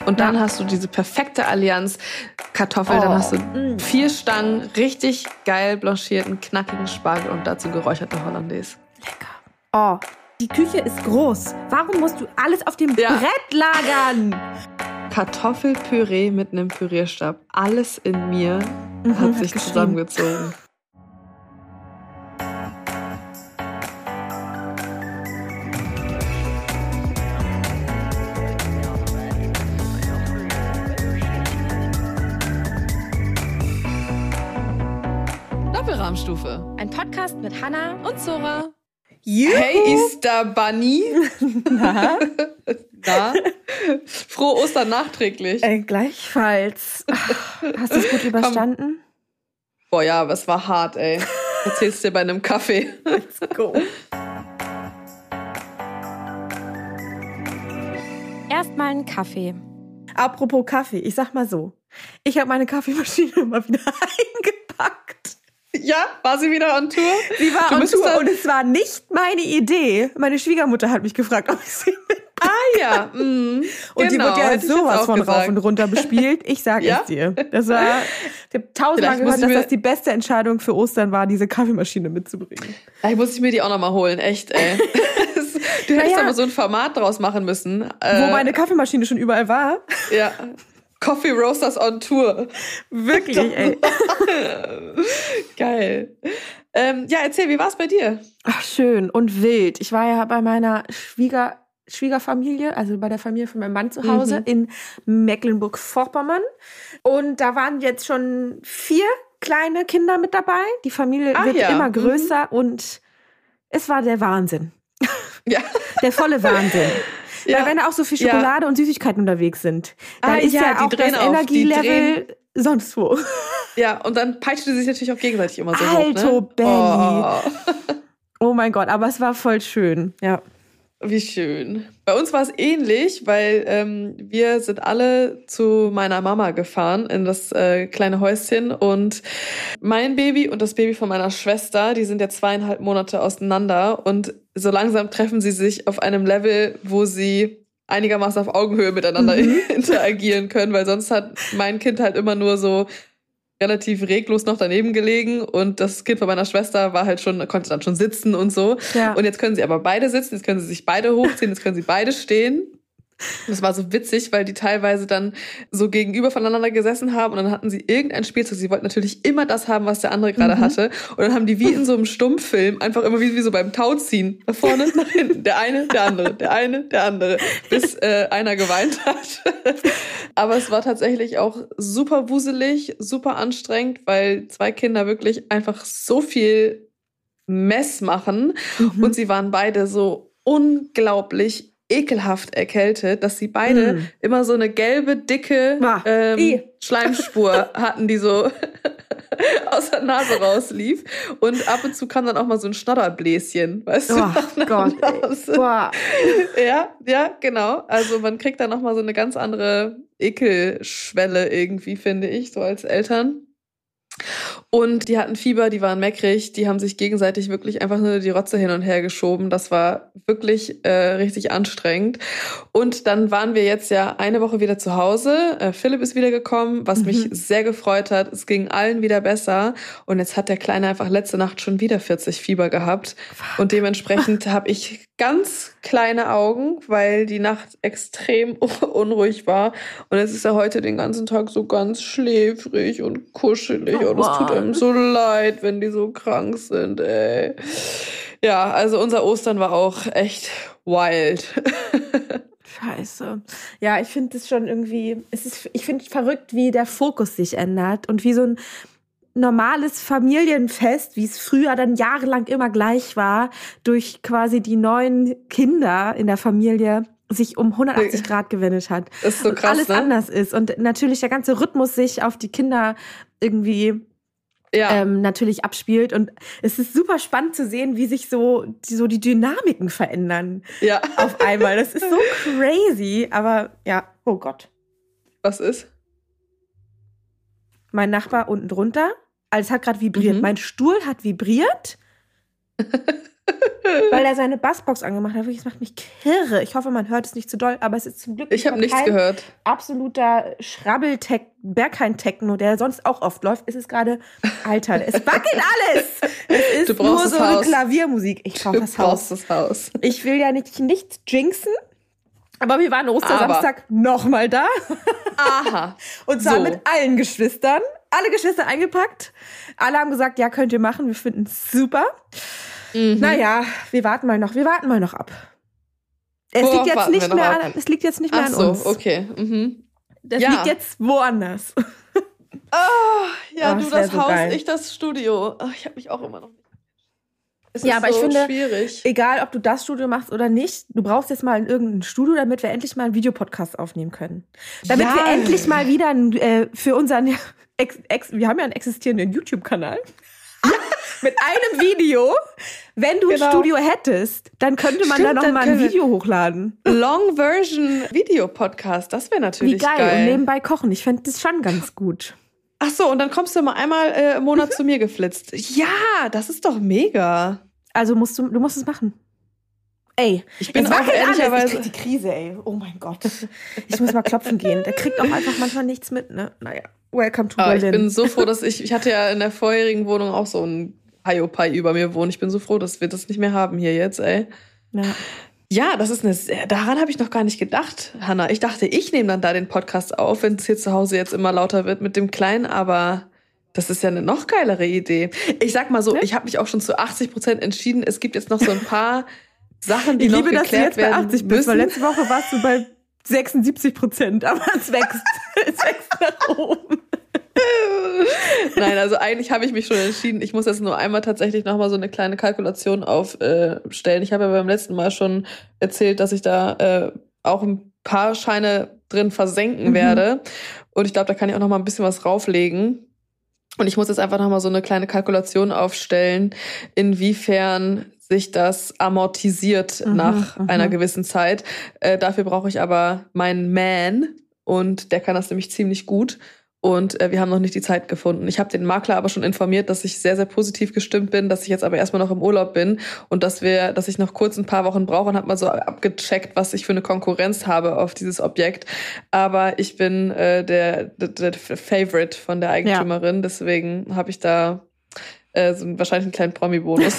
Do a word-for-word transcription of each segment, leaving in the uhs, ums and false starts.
Und dann ja. hast du diese perfekte Allianz Kartoffel, oh. dann hast du vier Stangen richtig geil blanchierten, knackigen Spargel und dazu geräucherte Hollandaise. Lecker. Oh, die Küche ist groß. Warum musst du alles auf dem ja. Brett lagern? Kartoffelpüree mit einem Pürierstab. Alles in mir mhm, hat sich hat zusammengezogen. Doppelrahmstufe. Ein Podcast mit Hannah und Zora. Juhu. Hey, Easter Bunny. Na? Na? Frohe Ostern nachträglich. Äh, gleichfalls. Ach, hast du es gut überstanden? Komm. Boah, ja, aber es war hart, ey. Erzählst dir bei einem Kaffee. Let's go. Erstmal einen Kaffee. Apropos Kaffee, ich sag mal so. Ich habe meine Kaffeemaschine mal wieder eingepackt. Ja, war sie wieder on Tour? Sie war on Tour und es war nicht meine Idee. Meine Schwiegermutter hat mich gefragt, ob ich sie mitbringe. Ah ja, mm, und genau, die wird ja jetzt sowas von gesagt. Rauf und runter bespielt. Ich sag ja? es dir. Das war, ich habe tausendmal gehört, dass das die beste Entscheidung für Ostern war, diese Kaffeemaschine mitzubringen. Vielleicht muss ich mir die auch nochmal holen, echt, ey. Du hättest aber so ein Format draus machen müssen. Wo meine Kaffeemaschine schon überall war. Ja. Coffee Roasters on Tour. Wirklich, ey. Geil. Ähm, ja, erzähl, wie war's bei dir? Ach, schön und wild. Ich war ja bei meiner Schwieger, Schwiegerfamilie, also bei der Familie von meinem Mann zu Hause mhm. in Mecklenburg-Vorpommern. Und da waren jetzt schon vier kleine Kinder mit dabei. Die Familie ah, wird ja. immer größer mhm. und es war der Wahnsinn. Ja. Der volle Wahnsinn. Ja. Weil wenn da auch so viel Schokolade ja. und Süßigkeiten unterwegs sind, dann ah, ist ja, ja auch das auf. Energielevel sonst wo. Ja, und dann peitscht sie sich natürlich auch gegenseitig immer so Alto hoch, ne? Belly. Oh. Oh mein Gott, aber es war voll schön, ja. Wie schön. Bei uns war es ähnlich, weil ähm, wir sind alle zu meiner Mama gefahren in das äh, kleine Häuschen und mein Baby und das Baby von meiner Schwester, die sind ja zweieinhalb Monate auseinander und so langsam treffen sie sich auf einem Level, wo sie einigermaßen auf Augenhöhe miteinander mhm. interagieren können, weil sonst hat mein Kind halt immer nur so relativ reglos noch daneben gelegen und das Kind von meiner Schwester war halt schon, konnte dann schon sitzen und so. Ja. Und jetzt können sie aber beide sitzen, jetzt können sie sich beide hochziehen, jetzt können sie beide stehen. Das war so witzig, weil die teilweise dann so gegenüber voneinander gesessen haben und dann hatten sie irgendein Spielzeug. Sie wollten natürlich immer das haben, was der andere gerade mhm. hatte. Und dann haben die wie in so einem Stummfilm einfach immer wie, wie so beim Tauziehen. Nach vorne, nach hinten. Der eine, der andere, der eine, der andere. Bis äh, einer geweint hat. Aber es war tatsächlich auch super wuselig, super anstrengend, weil zwei Kinder wirklich einfach so viel Mess machen. Mhm. Und sie waren beide so unglaublich ekelhaft erkältet, dass sie beide mm. immer so eine gelbe, dicke ah, ähm, Schleimspur hatten, die so aus der Nase rauslief. Und ab und zu kam dann auch mal so ein Schnodderbläschen, weißt oh, du? Gott, wow. Ja, ja, genau. Also man kriegt dann noch mal so eine ganz andere Ekelschwelle irgendwie, finde ich, so als Eltern. Und die hatten Fieber, die waren meckrig, die haben sich gegenseitig wirklich einfach nur die Rotze hin und her geschoben. Das war wirklich äh, richtig anstrengend. Und dann waren wir jetzt ja eine Woche wieder zu Hause. Äh, Philipp ist wiedergekommen, was mhm. mich sehr gefreut hat. Es ging allen wieder besser. Und jetzt hat der Kleine einfach letzte Nacht schon wieder vierzig Fieber gehabt. Fuck. Und dementsprechend habe ich ganz kleine Augen, weil die Nacht extrem unruhig war. Und jetzt ist er heute den ganzen Tag so ganz schläfrig und kuschelig. Oh, und es tut einem so leid, wenn die so krank sind, ey. Ja, also unser Ostern war auch echt wild. Scheiße. Ja, ich finde es schon irgendwie, es ist, ich finde verrückt, wie der Fokus sich ändert und wie so ein normales Familienfest, wie es früher dann jahrelang immer gleich war, durch quasi die neuen Kinder in der Familie sich um hundertachtzig Grad gewendet hat. Das ist so krass, und alles ne? anders ist und natürlich der ganze Rhythmus sich auf die Kinder irgendwie ja. ähm, natürlich abspielt und es ist super spannend zu sehen, wie sich so die, so die Dynamiken verändern ja. auf einmal. Das ist so crazy, aber ja, oh Gott. Was ist? Mein Nachbar unten drunter, also es hat gerade vibriert. Mhm. Mein Stuhl hat vibriert Weil er seine Bassbox angemacht hat. Das macht mich kirre. Ich hoffe, man hört es nicht zu doll, aber es ist zum Glück ich habe nichts kein gehört. Absoluter Schrabbel-Tech, Berghain-Techno, der sonst auch oft läuft. Es ist gerade, Alter, es wackelt alles. Es ist nur so eine Klaviermusik. Ich brauche das Haus. Du brauchst das Haus. Ich will ja nicht, nicht jinxen, aber wir waren Ostersamstag nochmal da. Aha. Und zwar so. mit allen Geschwistern. Alle Geschwister eingepackt. Alle haben gesagt, ja, könnt ihr machen. Wir finden es super. Mhm. Naja, wir warten mal noch, wir warten mal noch ab. Es Worauf liegt jetzt nicht mehr ab? an, es liegt jetzt nicht mehr Ach an so, uns. okay. Mhm. Das ja. liegt jetzt woanders. Oh, ja, oh, du das so Haus, geil. ich das Studio. Oh, ich habe mich auch immer noch nicht. Es ja, ist aber so ich finde, schwierig. egal ob du das Studio machst oder nicht, du brauchst jetzt mal in irgendein Studio, damit wir endlich mal einen Videopodcast aufnehmen können. Damit ja. wir endlich mal wieder ein, äh, für unseren, ex, ex, wir haben ja einen existierenden YouTube-Kanal. Mit einem Video. Wenn du genau. ein Studio hättest, dann könnte man Stimmt, da noch mal ein Video hochladen. Long Version Video Podcast, das wäre natürlich Wie geil. geil. Und nebenbei kochen, ich fände das schon ganz gut. Ach so, und dann kommst du mal einmal äh, im Monat zu mir geflitzt. Ja, das ist doch mega. Also musst du, du musst es machen. Ey, ich bin auch ehrlicherweise ich krieg die Krise, ey. Oh mein Gott. Ich muss mal klopfen gehen. Der kriegt auch einfach manchmal nichts mit, ne? Naja, welcome to Aber Berlin. Ich bin so froh, dass ich, ich hatte ja in der vorherigen Wohnung auch so ein Hiopai über mir wohnen. Ich bin so froh, dass wir das nicht mehr haben hier jetzt, ey. Ja. Ja, das ist eine, sehr, daran habe ich noch gar nicht gedacht, Hannah. Ich dachte, ich nehme dann da den Podcast auf, wenn es hier zu Hause jetzt immer lauter wird mit dem Kleinen, aber das ist ja eine noch geilere Idee. Ich sag mal so, ja. ich habe mich auch schon zu achtzig Prozent entschieden. Es gibt jetzt noch so ein paar Sachen, die ich noch liebe, geklärt werden Ich liebe, dass du jetzt bei achtzig bist, weil letzte Woche warst du bei sechsundsiebzig Prozent, aber es wächst. Es wächst nach oben. Nein, also eigentlich habe ich mich schon entschieden. Ich muss jetzt nur einmal tatsächlich nochmal so eine kleine Kalkulation aufstellen. Ich habe ja beim letzten Mal schon erzählt, dass ich da äh, auch ein paar Scheine drin versenken mhm. werde. Und ich glaube, da kann ich auch nochmal ein bisschen was rauflegen. Und ich muss jetzt einfach nochmal so eine kleine Kalkulation aufstellen, inwiefern sich das amortisiert mhm, nach mhm. einer gewissen Zeit. Äh, dafür brauche ich aber meinen Man und der kann das nämlich ziemlich gut. Und äh, wir haben noch nicht die Zeit gefunden. Ich habe den Makler aber schon informiert, dass ich sehr, sehr positiv gestimmt bin, dass ich jetzt aber erstmal noch im Urlaub bin und dass wir, dass ich noch kurz ein paar Wochen brauche und habe mal so abgecheckt, was ich für eine Konkurrenz habe auf dieses Objekt. Aber ich bin äh, der, der, der Favorite von der Eigentümerin, ja. Deswegen habe ich da äh, so wahrscheinlich einen kleinen Promi-Bonus.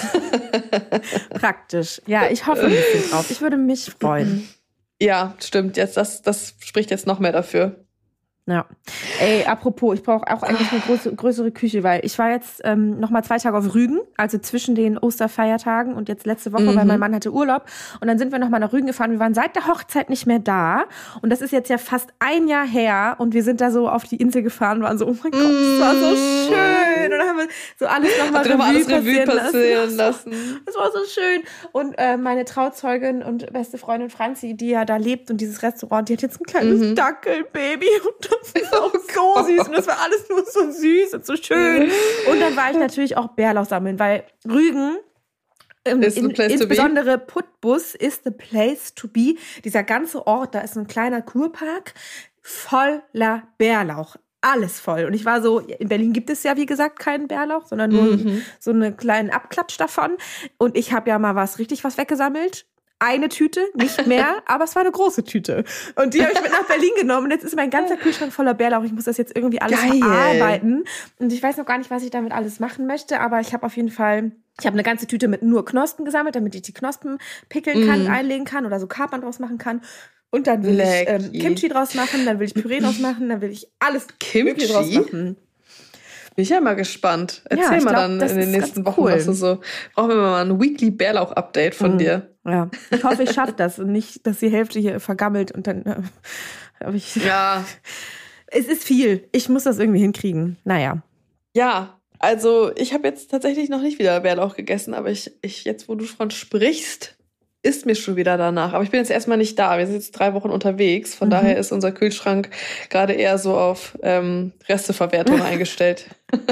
Praktisch. Ja, ich hoffe ein bisschen drauf. Ich würde mich freuen. Ja, stimmt. Jetzt das, das spricht jetzt noch mehr dafür. Ja. Ey, apropos, ich brauche auch eigentlich eine große, größere Küche, weil ich war jetzt ähm, noch mal zwei Tage auf Rügen, also zwischen den Osterfeiertagen und jetzt letzte Woche, mhm. weil mein Mann hatte Urlaub. Und dann sind wir noch mal nach Rügen gefahren. Wir waren seit der Hochzeit nicht mehr da. Und das ist jetzt ja fast ein Jahr her. Und wir sind da so auf die Insel gefahren und waren so, oh mein Gott, das war so schön. Und dann haben wir so alles noch mal Revue, alles Revue passieren, passieren lassen. lassen. Das war so schön. Und äh, meine Trauzeugin und beste Freundin Franzi, die ja da lebt und dieses Restaurant, die hat jetzt ein kleines mhm. Dackelbaby. Und das ist auch so süß und das war alles nur so süß und so schön. Und dann war ich natürlich auch Bärlauch sammeln, weil Rügen, ähm, in, insbesondere Putbus, ist the place to be. Dieser ganze Ort, da ist so ein kleiner Kurpark voller Bärlauch. Alles voll. Und ich war so, in Berlin gibt es ja, wie gesagt, keinen Bärlauch, sondern nur mhm. so einen kleinen Abklatsch davon. Und ich habe ja mal was, richtig was weggesammelt. Eine Tüte, nicht mehr, aber es war eine große Tüte. Und die habe ich mit nach Berlin genommen. Und jetzt ist mein ganzer Kühlschrank voller Bärlauch. Ich muss das jetzt irgendwie alles Geil. verarbeiten. Und ich weiß noch gar nicht, was ich damit alles machen möchte. Aber ich habe auf jeden Fall, ich habe eine ganze Tüte mit nur Knospen gesammelt, damit ich die Knospen pickeln kann, mm. einlegen kann oder so Kapern draus machen kann. Und dann will Lecky. ich ähm, Kimchi draus machen, dann will ich Püree draus machen, dann will ich alles Kimchi draus machen. Bin ich ja mal gespannt. Erzähl ja, mal glaub, dann in den nächsten Wochen, cool. was du so. Brauchen wir mal ein Weekly Bärlauch-Update von mhm. dir. Ja, ich hoffe, ich schaffe das und nicht, dass die Hälfte hier vergammelt und dann äh, habe ich. Ja. Es ist viel. Ich muss das irgendwie hinkriegen. Naja. Ja, also ich habe jetzt tatsächlich noch nicht wieder Bärlauch gegessen, aber ich, ich jetzt, wo du von sprichst, ist mir schon wieder danach. Aber ich bin jetzt erstmal nicht da. Wir sind jetzt drei Wochen unterwegs. Von mhm. daher ist unser Kühlschrank gerade eher so auf ähm, Resteverwertung eingestellt.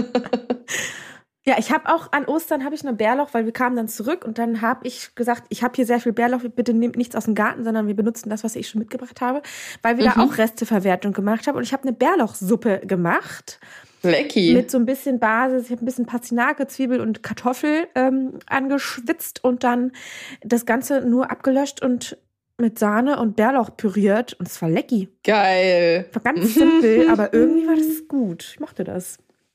Ja, ich habe auch an Ostern habe ich eine Bärlauch, weil wir kamen dann zurück und dann habe ich gesagt, ich habe hier sehr viel Bärlauch, bitte nehmt nichts aus dem Garten, sondern wir benutzen das, was ich schon mitgebracht habe, weil wir mhm. da auch Resteverwertung gemacht haben und ich habe eine Bärlauchsuppe gemacht Lecky. Mit so ein bisschen Basis. Ich habe ein bisschen Pastinake, Zwiebel und Kartoffel ähm, angeschwitzt und dann das Ganze nur abgelöscht und mit Sahne und Bärlauch püriert. Und es war lecky. Geil. War ganz simpel, aber irgendwie war das gut. Ich mochte das.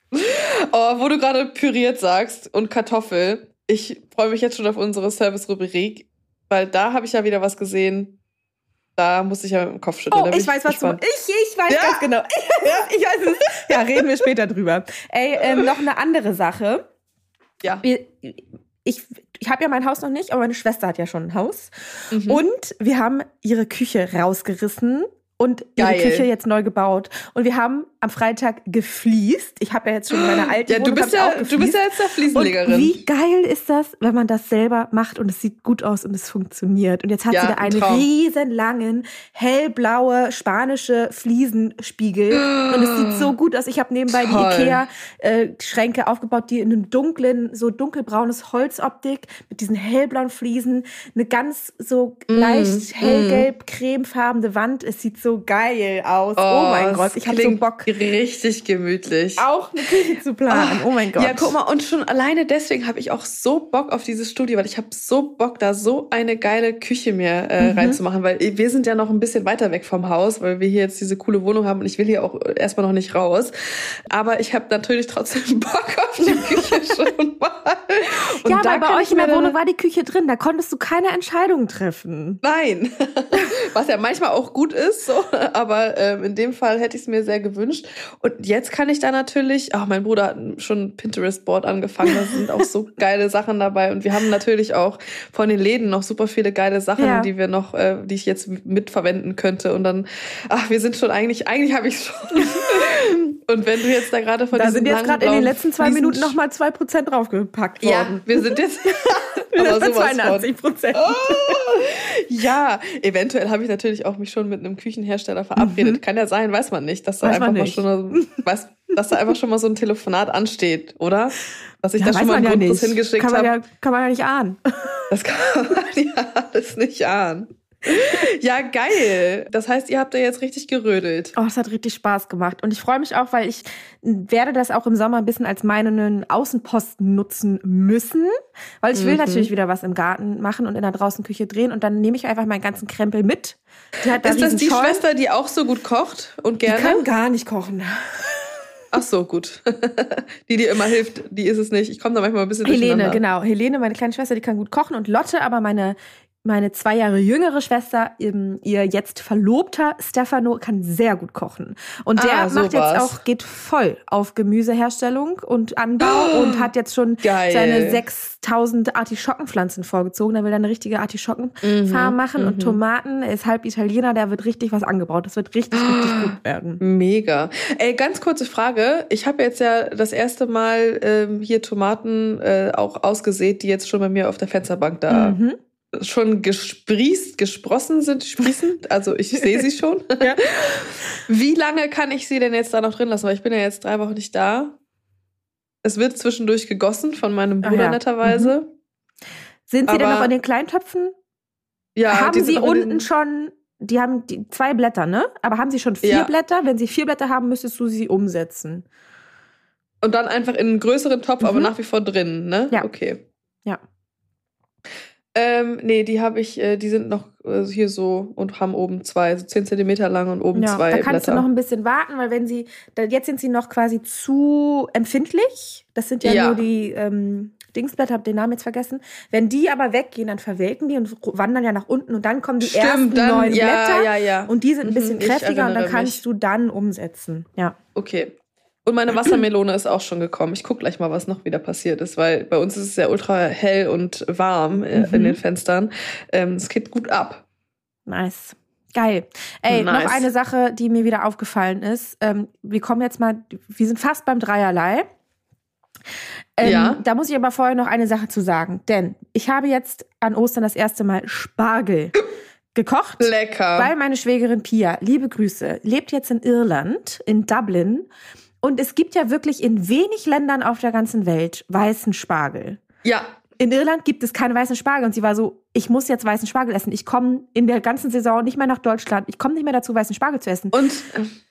Oh, wo du gerade püriert sagst und Kartoffel. Ich freue mich jetzt schon auf unsere Service-Rubrik, weil da habe ich ja wieder was gesehen. Da muss ich ja mit dem Kopf schütteln. Oh, ich weiß, was du... Ich, ich weiß ja. ganz genau. Ich, ich weiß es. Ja, reden wir später drüber. Ey, ähm, noch eine andere Sache. Ja. Wir, ich ich habe ja mein Haus noch nicht, aber meine Schwester hat ja schon ein Haus. Mhm. Und wir haben ihre Küche rausgerissen und ihre Geil. Küche jetzt neu gebaut. Und wir haben am Freitag gefliest. Ich habe ja jetzt schon in meiner alten ja, du Wohnung bist ja, auch gefliest. du bist ja jetzt der Fliesenlegerin. Und wie geil ist das, wenn man das selber macht und es sieht gut aus und es funktioniert. Und jetzt hat ja, sie da einen Traum. riesenlangen, hellblaue, spanische Fliesenspiegel. Und es sieht so gut aus. Ich habe nebenbei Toll. die Ikea-Schränke äh, aufgebaut, die in einem dunklen, so dunkelbraunes Holzoptik mit diesen hellblauen Fliesen. Eine ganz so mm, leicht hellgelb, mm. cremefarbene Wand. Es sieht so geil aus. Oh, oh mein Gott, ich habe so Bock. Richtig gemütlich. Auch eine Küche zu planen. Oh, oh mein Gott. Ja, guck mal, und schon alleine deswegen habe ich auch so Bock auf dieses Studio, weil ich habe so Bock, da so eine geile Küche mir äh, mhm. reinzumachen, weil wir sind ja noch ein bisschen weiter weg vom Haus, weil wir hier jetzt diese coole Wohnung haben und ich will hier auch erstmal noch nicht raus. Aber ich habe natürlich trotzdem Bock auf die Küche schon mal. Und ja, da weil bei euch in der Wohnung war die Küche drin, da konntest du keine Entscheidung treffen. Nein, was ja manchmal auch gut ist, so. Aber ähm, in dem Fall hätte ich es mir sehr gewünscht. Und jetzt kann ich da natürlich, auch mein Bruder hat schon ein Pinterest-Board angefangen, da sind auch so geile Sachen dabei. Und wir haben natürlich auch von den Läden noch super viele geile Sachen, ja. die wir noch, äh, die ich jetzt mitverwenden könnte. Und dann, ach, wir sind schon eigentlich, eigentlich habe ich es schon. Und wenn du jetzt da gerade von da diesem sind jetzt gerade in den letzten zwei Fliesen Minuten nochmal zwei Prozent draufgepackt worden. Ja, wir sind jetzt wir sind bei zweiundachtzig Prozent. Oh, ja, eventuell habe ich natürlich auch mich schon mit einem Küchenhersteller verabredet. Mhm. Kann ja sein, weiß man nicht, dass da weiß einfach mal schon mal, weiß, dass da einfach schon mal so ein Telefonat ansteht, oder? Dass ich ja, da schon mal einen ja Grundriss hingeschickt habe. Ja, kann man ja nicht ahnen. Das kann man ja alles nicht ahnen. Ja, geil. Das heißt, ihr habt da jetzt richtig gerödelt. Oh, es hat richtig Spaß gemacht. Und ich freue mich auch, weil ich werde das auch im Sommer ein bisschen als meinen Außenposten nutzen müssen. Weil ich will mhm. natürlich wieder was im Garten machen und in der Draußenküche drehen. Und dann nehme ich einfach meinen ganzen Krempel mit. Die hat da Ist das die Scheu. Schwester, die auch so gut kocht und gerne? Die kann gar nicht kochen. Ach so, gut. Die dir immer hilft, die ist es nicht. Ich komme da manchmal ein bisschen Helene, genau. Helene, meine kleine Schwester, die kann gut kochen. Und Lotte, aber meine... Meine zwei Jahre jüngere Schwester, ihr jetzt Verlobter Stefano, kann sehr gut kochen. Und der ah, so macht jetzt auch, geht voll auf Gemüseherstellung und Anbau oh, und hat jetzt schon geil. seine sechstausend Artischockenpflanzen vorgezogen. Er will dann eine richtige Artischockenfarm mhm, machen mhm. und Tomaten. Er ist halb Italiener, der wird richtig was angebaut. Das wird richtig, richtig gut werden. Mega. Ey, ganz kurze Frage. Ich habe jetzt ja das erste Mal ähm, hier Tomaten äh, auch ausgesät, die jetzt schon bei mir auf der Fensterbank da mhm. schon gesprießt, gesprossen sind, sprießen. Also ich sehe sie schon. Ja. Wie lange kann ich sie denn jetzt da noch drin lassen? Weil ich bin ja jetzt drei Wochen nicht da. Es wird zwischendurch gegossen von meinem Bruder ja. netterweise. Mhm. Sind sie aber, denn noch in den Kleintöpfen? Ja. Haben sie unten schon, die haben die zwei Blätter, ne? Aber haben sie schon vier ja. Blätter? Wenn sie vier Blätter haben, müsstest du sie umsetzen. Und dann einfach in einen größeren Topf, mhm. aber nach wie vor drin, ne? Ja. Okay. Ja. Ähm, nee, die habe ich, äh, die sind noch äh, hier so und haben oben zwei, so zehn Zentimeter lang und oben ja, zwei da kannst Blätter. Du noch ein bisschen warten, weil wenn sie, da, jetzt sind sie noch quasi zu empfindlich. Das sind ja, ja. nur die ähm, Dingsblätter, hab den Namen jetzt vergessen. Wenn die aber weggehen, dann verwelken die und wandern ja nach unten und dann kommen die Stimmt, ersten dann, neuen ja, Blätter ja, ja. und die sind ein bisschen mhm, kräftiger und dann kannst mich. du dann umsetzen. Ja. Okay. Und meine Wassermelone ist auch schon gekommen. Ich gucke gleich mal, was noch wieder passiert ist, weil bei uns ist es ja ultra hell und warm äh, mhm. in den Fenstern. Ähm, es geht gut ab. Nice. Geil. Ey, nice. Noch eine Sache, die mir wieder aufgefallen ist. Ähm, wir kommen jetzt mal, wir sind fast beim Dreierlei. Ähm, ja. Da muss ich aber vorher noch eine Sache zu sagen. Denn ich habe jetzt an Ostern das erste Mal Spargel gekocht. Lecker. Weil meine Schwägerin Pia, liebe Grüße, lebt jetzt in Irland, in Dublin. Und es gibt ja wirklich in wenig Ländern auf der ganzen Welt weißen Spargel. Ja. In Irland gibt es keinen weißen Spargel. Und sie war so, ich muss jetzt weißen Spargel essen. Ich komme in der ganzen Saison nicht mehr nach Deutschland. Ich komme nicht mehr dazu, weißen Spargel zu essen. Und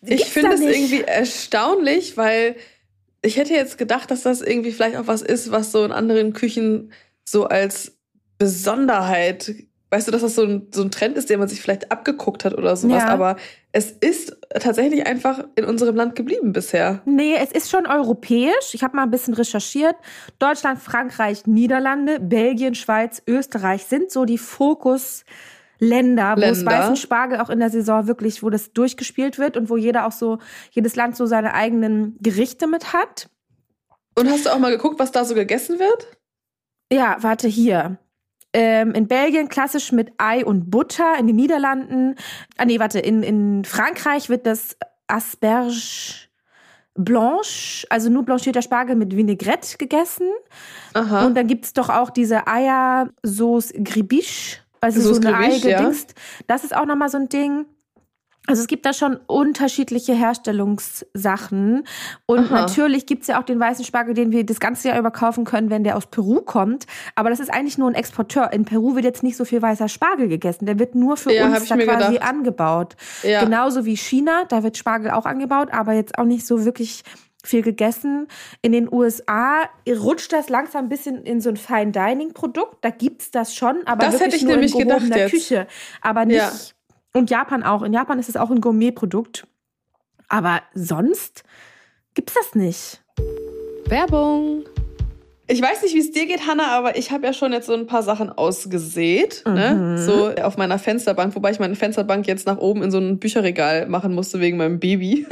Ich finde es irgendwie erstaunlich, weil ich hätte jetzt gedacht, dass das irgendwie vielleicht auch was ist, was so in anderen Küchen so als Besonderheit, weißt du, dass das so ein, so ein Trend ist, den man sich vielleicht abgeguckt hat oder sowas, ja. Aber es ist tatsächlich einfach in unserem Land geblieben bisher. Nee, es ist schon europäisch. Ich habe mal ein bisschen recherchiert. Deutschland, Frankreich, Niederlande, Belgien, Schweiz, Österreich sind so die Fokusländer, wo es weißen Spargel auch in der Saison wirklich, wo das durchgespielt wird und wo jeder auch so, jedes Land so seine eigenen Gerichte mit hat. Und hast du auch mal geguckt, was da so gegessen wird? Ja, warte, hier. Ähm, in Belgien klassisch mit Ei und Butter, in den Niederlanden, ah nee, warte, in, in Frankreich wird das Asperge blanche, also nur blanchierter Spargel mit Vinaigrette gegessen. Aha. Und dann gibt's doch auch diese Eiersauce Gribiche, also Sauce so eine Gribiche, Ei-gedingst. Ja. Das ist auch nochmal so ein Ding. Also es gibt da schon unterschiedliche Herstellungssachen. Und Aha. natürlich gibt's ja auch den weißen Spargel, den wir das ganze Jahr über kaufen können, wenn der aus Peru kommt. Aber das ist eigentlich nur ein Exporteur. In Peru wird jetzt nicht so viel weißer Spargel gegessen. Der wird nur für ja, uns da quasi gedacht. angebaut. Ja. Genauso wie China, da wird Spargel auch angebaut, aber jetzt auch nicht so wirklich viel gegessen. In den U S A rutscht das langsam ein bisschen in so ein Fine-Dining-Produkt. Da gibt's das schon, aber das wirklich hätte ich nur nämlich in gehobener gedacht Küche. jetzt. Aber nicht... Ja. Und Japan auch. In Japan ist es auch ein Gourmet-Produkt. Aber sonst gibt's das nicht. Werbung. Ich weiß nicht, wie es dir geht, Hannah, aber ich habe ja schon jetzt so ein paar Sachen ausgesät. Mhm. Ne? So auf meiner Fensterbank, wobei ich meine Fensterbank jetzt nach oben in so ein Bücherregal machen musste wegen meinem Baby.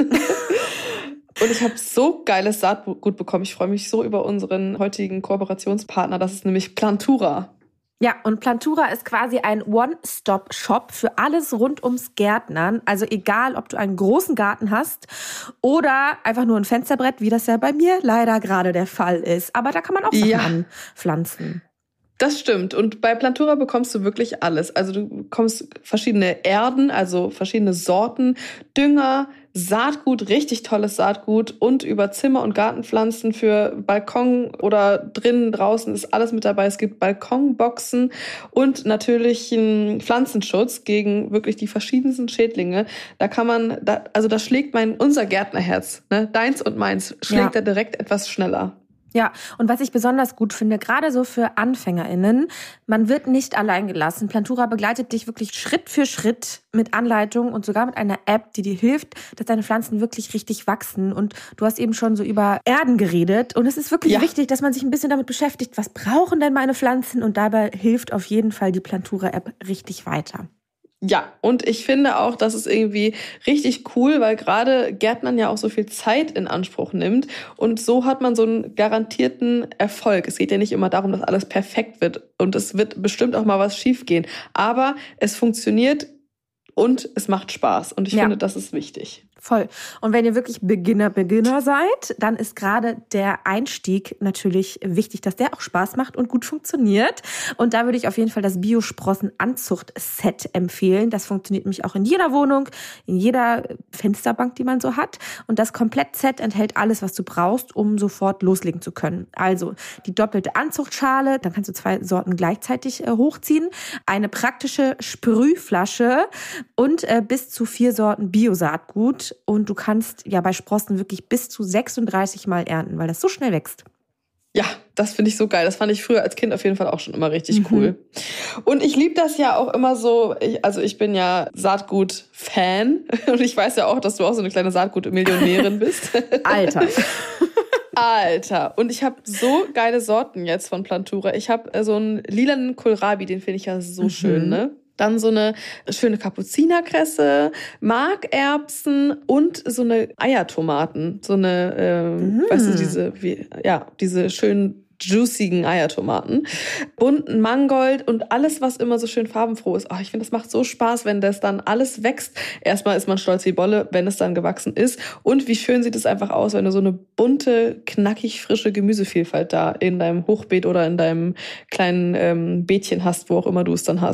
Und ich habe so geiles Saatgut bekommen. Ich freue mich so über unseren heutigen Kooperationspartner. Das ist nämlich Plantura. Ja, und Plantura ist quasi ein One-Stop-Shop für alles rund ums Gärtnern. Also egal, ob du einen großen Garten hast oder einfach nur ein Fensterbrett, wie das ja bei mir leider gerade der Fall ist. Aber da kann man auch Sachen ja. anpflanzen. Das stimmt. Und bei Plantura bekommst du wirklich alles. Also du bekommst verschiedene Erden, also verschiedene Sorten, Dünger, Saatgut, richtig tolles Saatgut und über Zimmer- und Gartenpflanzen für Balkon oder drinnen, draußen ist alles mit dabei. Es gibt Balkonboxen und natürlich einen Pflanzenschutz gegen wirklich die verschiedensten Schädlinge. Da kann man, da, also da schlägt mein, unser Gärtnerherz, ne? Deins und meins, schlägt ja. da direkt etwas schneller. Ja, und was ich besonders gut finde, gerade so für AnfängerInnen, man wird nicht allein gelassen. Plantura begleitet dich wirklich Schritt für Schritt mit Anleitung und sogar mit einer App, die dir hilft, dass deine Pflanzen wirklich richtig wachsen. Und du hast eben schon so über Erden geredet. Und es ist wirklich ja. wichtig, dass man sich ein bisschen damit beschäftigt, was brauchen denn meine Pflanzen? Und dabei hilft auf jeden Fall die Plantura-App richtig weiter. Ja, und ich finde auch, das ist irgendwie richtig cool, weil gerade Gärtnern ja auch so viel Zeit in Anspruch nimmt und so hat man so einen garantierten Erfolg. Es geht ja nicht immer darum, dass alles perfekt wird und es wird bestimmt auch mal was schiefgehen, aber es funktioniert und es macht Spaß und ich ja. finde, das ist wichtig. Voll. Und wenn ihr wirklich Beginner, Beginner seid, dann ist gerade der Einstieg natürlich wichtig, dass der auch Spaß macht und gut funktioniert. Und da würde ich auf jeden Fall das Biosprossen-Anzucht-Set empfehlen. Das funktioniert nämlich auch in jeder Wohnung, in jeder Fensterbank, die man so hat. Und das Komplettset enthält alles, was du brauchst, um sofort loslegen zu können. Also die doppelte Anzuchtschale, dann kannst du zwei Sorten gleichzeitig äh, hochziehen, eine praktische Sprühflasche und äh, bis zu vier Sorten Biosaatgut. Und du kannst ja bei Sprossen wirklich bis zu sechsunddreißig Mal ernten, weil das so schnell wächst. Ja, das finde ich so geil. Das fand ich früher als Kind auf jeden Fall auch schon immer richtig mhm. cool. Und ich liebe das ja auch immer so, ich, also ich bin ja Saatgut-Fan und ich weiß ja auch, dass du auch so eine kleine Saatgut-Millionärin bist. Alter. Alter. Und ich habe so geile Sorten jetzt von Plantura. Ich habe so einen lilanen Kohlrabi, den finde ich ja so mhm. schön, ne? Dann so eine schöne Kapuzinerkresse, Markerbsen und so eine Eiertomaten. So eine, ähm, mm. weißt du, diese, wie, ja, diese schönen juicigen Eiertomaten. Bunten Mangold und alles, was immer so schön farbenfroh ist. Oh, ich finde, das macht so Spaß, wenn das dann alles wächst. Erstmal ist man stolz wie Bolle, wenn es dann gewachsen ist. Und wie schön sieht es einfach aus, wenn du so eine bunte, knackig frische Gemüsevielfalt da in deinem Hochbeet oder in deinem kleinen ähm, Beetchen hast, wo auch immer du es dann hast.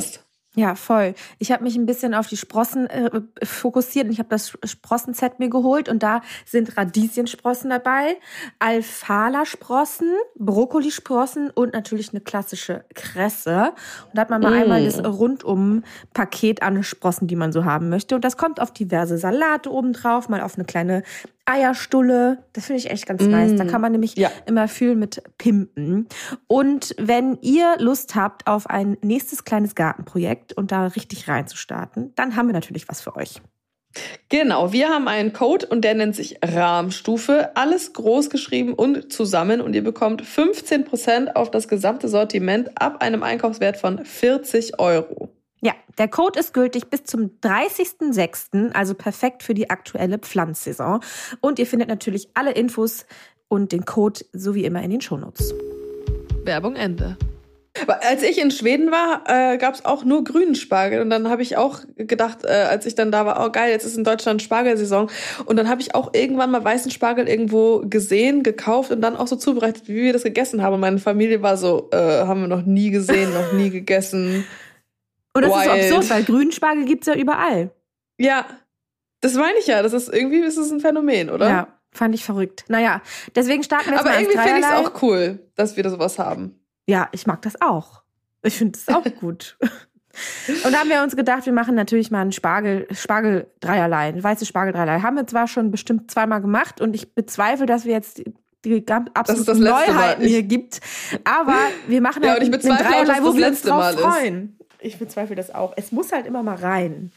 Ja, voll. Ich habe mich ein bisschen auf die Sprossen äh, fokussiert und ich habe das Sprossenset mir geholt und da sind Radieschensprossen dabei, Alfala-Sprossen, Brokkolisprossen und natürlich eine klassische Kresse. Und da hat man mal mm. einmal das Rundum-Paket an Sprossen, die man so haben möchte. Und das kommt auf diverse Salate obendrauf, mal auf eine kleine Eierstulle. Das finde ich echt ganz mm. nice. Da kann man nämlich ja. immer viel mit pimpen. Und wenn ihr Lust habt auf ein nächstes kleines Gartenprojekt und da richtig reinzustarten, dann haben wir natürlich was für euch. Genau, wir haben einen Code und der nennt sich Rahmstufe. Alles groß geschrieben und zusammen und ihr bekommt fünfzehn Prozent auf das gesamte Sortiment ab einem Einkaufswert von vierzig Euro. Ja, der Code ist gültig bis zum dreißigsten sechsten, also perfekt für die aktuelle Pflanzsaison. Und ihr findet natürlich alle Infos und den Code so wie immer in den Shownotes. Werbung Ende. Als ich in Schweden war, äh, gab es auch nur grünen Spargel. Und dann habe ich auch gedacht, äh, als ich dann da war, oh geil, jetzt ist in Deutschland Spargelsaison. Und dann habe ich auch irgendwann mal weißen Spargel irgendwo gesehen, gekauft und dann auch so zubereitet, wie wir das gegessen haben. Und meine Familie war so, äh, haben wir noch nie gesehen, noch nie gegessen. Und das Wild. Ist so absurd, weil grünen Spargel gibt's ja überall. Ja, das meine ich ja. Das ist irgendwie, das ist ein Phänomen, oder? Ja, fand ich verrückt. Naja, deswegen starten wir jetzt Aber mal irgendwie finde ich es Dreierlei. auch cool, dass wir da sowas haben. Ja, ich mag das auch. Ich finde das auch gut. Und da haben wir uns gedacht, wir machen natürlich mal einen Spargel, Spargel-Dreierlei, ein weißes Spargel-Dreierlei. Haben wir zwar schon bestimmt zweimal gemacht und ich bezweifle, dass wir jetzt die absoluten Neuheiten hier gibt. Aber wir machen ja, halt und ich einen Dreierlei, wo wir uns drauf Mal freuen. Ist. Ich bezweifle das auch. Es muss halt immer mal rein.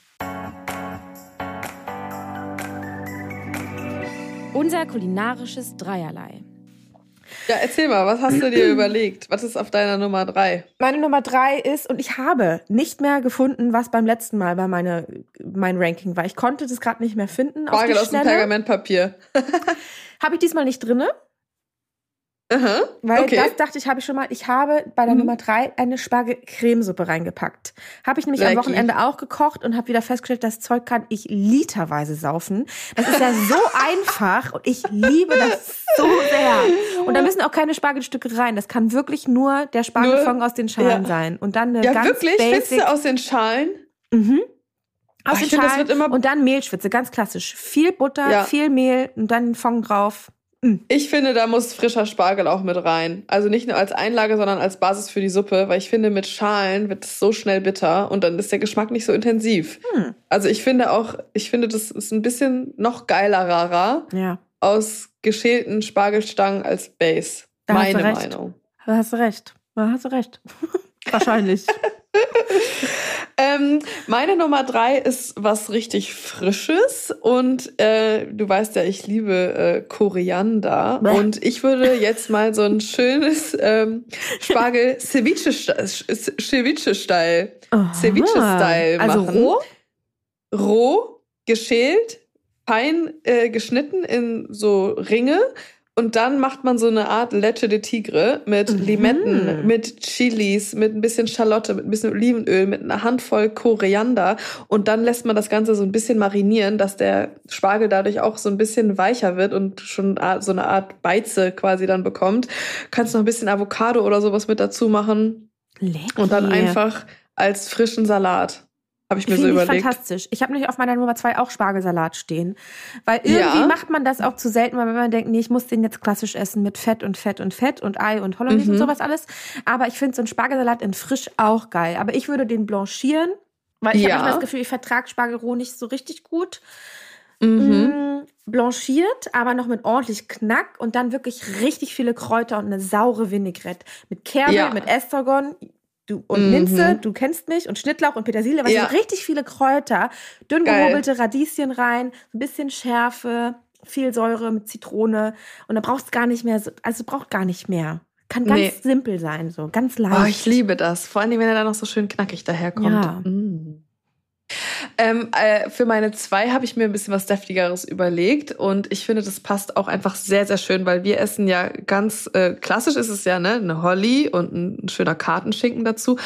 Unser kulinarisches Dreierlei. Ja, erzähl mal, was hast du dir überlegt? Was ist auf deiner Nummer drei? Meine Nummer drei ist, und ich habe nicht mehr gefunden, was beim letzten Mal bei meine, mein Ranking war. Ich konnte das gerade nicht mehr finden. Spargel aus dem Pergamentpapier. Habe ich diesmal nicht drinne. Aha, Weil okay. das dachte ich, habe ich schon mal, ich habe bei der mhm. Nummer drei eine Spargel-Cremesuppe reingepackt. Habe ich nämlich Lecky. am Wochenende auch gekocht und habe wieder festgestellt, das Zeug kann ich literweise saufen. Das ist ja so einfach und ich liebe das so sehr. Und da müssen auch keine Spargelstücke rein. Das kann wirklich nur der Spargelfond aus den Schalen ja. sein. Und dann eine ja, ganz wirklich? basic... Findest du aus den Schalen? Mhm. Aus oh, den find, Schalen das wird immer... und dann Mehlschwitze, ganz klassisch. Viel Butter, ja. viel Mehl und dann den Fond drauf. Ich finde, da muss frischer Spargel auch mit rein. Also nicht nur als Einlage, sondern als Basis für die Suppe, weil ich finde, mit Schalen wird es so schnell bitter und dann ist der Geschmack nicht so intensiv. Hm. Also ich finde auch, ich finde, das ist ein bisschen noch geilerer ja. aus geschälten Spargelstangen als Base. Da Meine hast Meinung. Da hast du recht. Da hast du recht. Wahrscheinlich. ähm, meine Nummer drei ist was richtig Frisches und äh, du weißt ja, ich liebe äh, Koriander Bäh. Und ich würde jetzt mal so ein schönes ähm, Spargel Ceviche-Style Ceviche-Style also machen. roh? Roh, geschält, fein äh, geschnitten in so Ringe. Und dann macht man so eine Art Leche de Tigre mit mhm. Limetten, mit Chilis, mit ein bisschen Schalotte, mit ein bisschen Olivenöl, mit einer Handvoll Koriander. Und dann lässt man das Ganze so ein bisschen marinieren, dass der Spargel dadurch auch so ein bisschen weicher wird und schon so eine Art Beize quasi dann bekommt. Kannst noch ein bisschen Avocado oder sowas mit dazu machen. Lecker. Und dann einfach als frischen Salat. Habe ich mir so überlegt. Ich fantastisch. Ich habe nämlich auf meiner Nummer zwei auch Spargelsalat stehen. Weil irgendwie ja. macht man das auch zu selten, weil man denkt, nee, ich muss den jetzt klassisch essen mit Fett und Fett und Fett und Ei und Hollandaise mhm. und sowas alles. Aber ich finde so einen Spargelsalat in frisch auch geil. Aber ich würde den blanchieren, weil ich ja. habe manchmal das Gefühl, ich vertrage Spargel roh nicht so richtig gut. Mhm. Blanchiert, aber noch mit ordentlich Knack und dann wirklich richtig viele Kräuter und eine saure Vinaigrette. Mit Kerbel, ja. mit Estragon. Du, und Minze, mhm. du kennst mich, und Schnittlauch und Petersilie, weil ja. so richtig viele Kräuter, dünn gehobelte Radieschen rein, ein bisschen Schärfe, viel Säure mit Zitrone und da brauchst du gar nicht mehr, also braucht gar nicht mehr. Kann ganz nee. simpel sein, so ganz leicht. Oh, ich liebe das, vor allem wenn er dann noch so schön knackig daherkommt. Ja. Mm. Ähm, äh, für meine zwei habe ich mir ein bisschen was Deftigeres überlegt und ich finde, das passt auch einfach sehr, sehr schön, weil wir essen ja ganz äh, klassisch ist es ja, ne, eine Holly und ein, ein schöner Kartenschinken dazu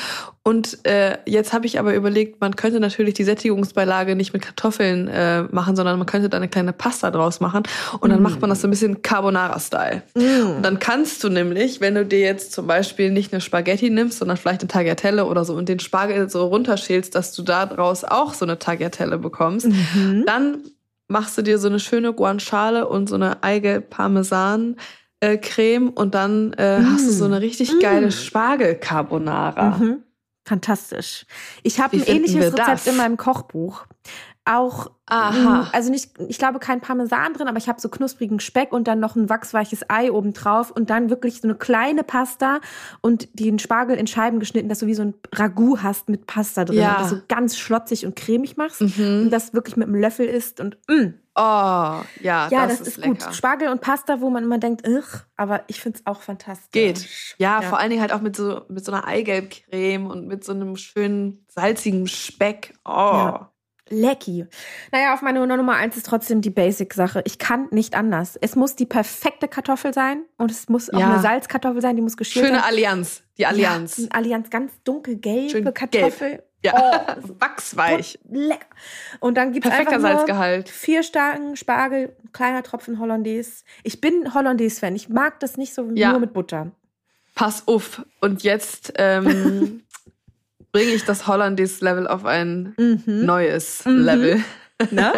Und äh, jetzt habe ich aber überlegt, man könnte natürlich die Sättigungsbeilage nicht mit Kartoffeln äh, machen, sondern man könnte da eine kleine Pasta draus machen. Und dann mm. macht man das so ein bisschen Carbonara-Style. Mm. Und dann kannst du nämlich, wenn du dir jetzt zum Beispiel nicht eine Spaghetti nimmst, sondern vielleicht eine Tagliatelle oder so und den Spargel so runterschälst, dass du da draus auch so eine Tagliatelle bekommst, mm-hmm. dann machst du dir so eine schöne Guanciale und so eine Eigelb-Parmesan Äh, Creme und dann äh, mm. hast du so eine richtig mm. geile Spargel-Carbonara. Mhm. Fantastisch. Ich habe ein ähnliches Rezept in meinem Kochbuch. Auch, Aha. also nicht, ich glaube kein Parmesan drin, aber ich habe so knusprigen Speck und dann noch ein wachsweiches Ei oben drauf und dann wirklich so eine kleine Pasta und den Spargel in Scheiben geschnitten, dass du wie so ein Ragout hast mit Pasta drin ja. und das so ganz schlotzig und cremig machst mhm. und das wirklich mit einem Löffel isst und mh. Oh, ja, ja, das, das ist, ist gut. Spargel und Pasta, wo man immer denkt, ugh, aber ich find's auch fantastisch. Geht. Ja, ja, vor allen Dingen halt auch mit so mit so einer Eigelbcreme und mit so einem schönen salzigen Speck. Oh. Ja. Lecky. Naja, auf meine Nummer eins ist trotzdem die Basic-Sache. Ich kann nicht anders. Es muss die perfekte Kartoffel sein und es muss auch ja. eine Salzkartoffel sein, die muss geschält sein. Schöne Allianz. Die Allianz. Ja, Allianz, ganz dunkelgelbe Schön Kartoffel. Gelb. Ja, oh, wachsweich. Lecker. Und dann gibt's perfekter einfach nur Salzgehalt. Vier Starken Spargel, kleiner Tropfen Hollandaise. Ich bin Hollandaise-Fan. Ich mag das nicht so ja. nur mit Butter. Pass auf. Und jetzt ähm, bringe ich das Hollandaise-Level auf ein mhm. neues mhm. Level. Na?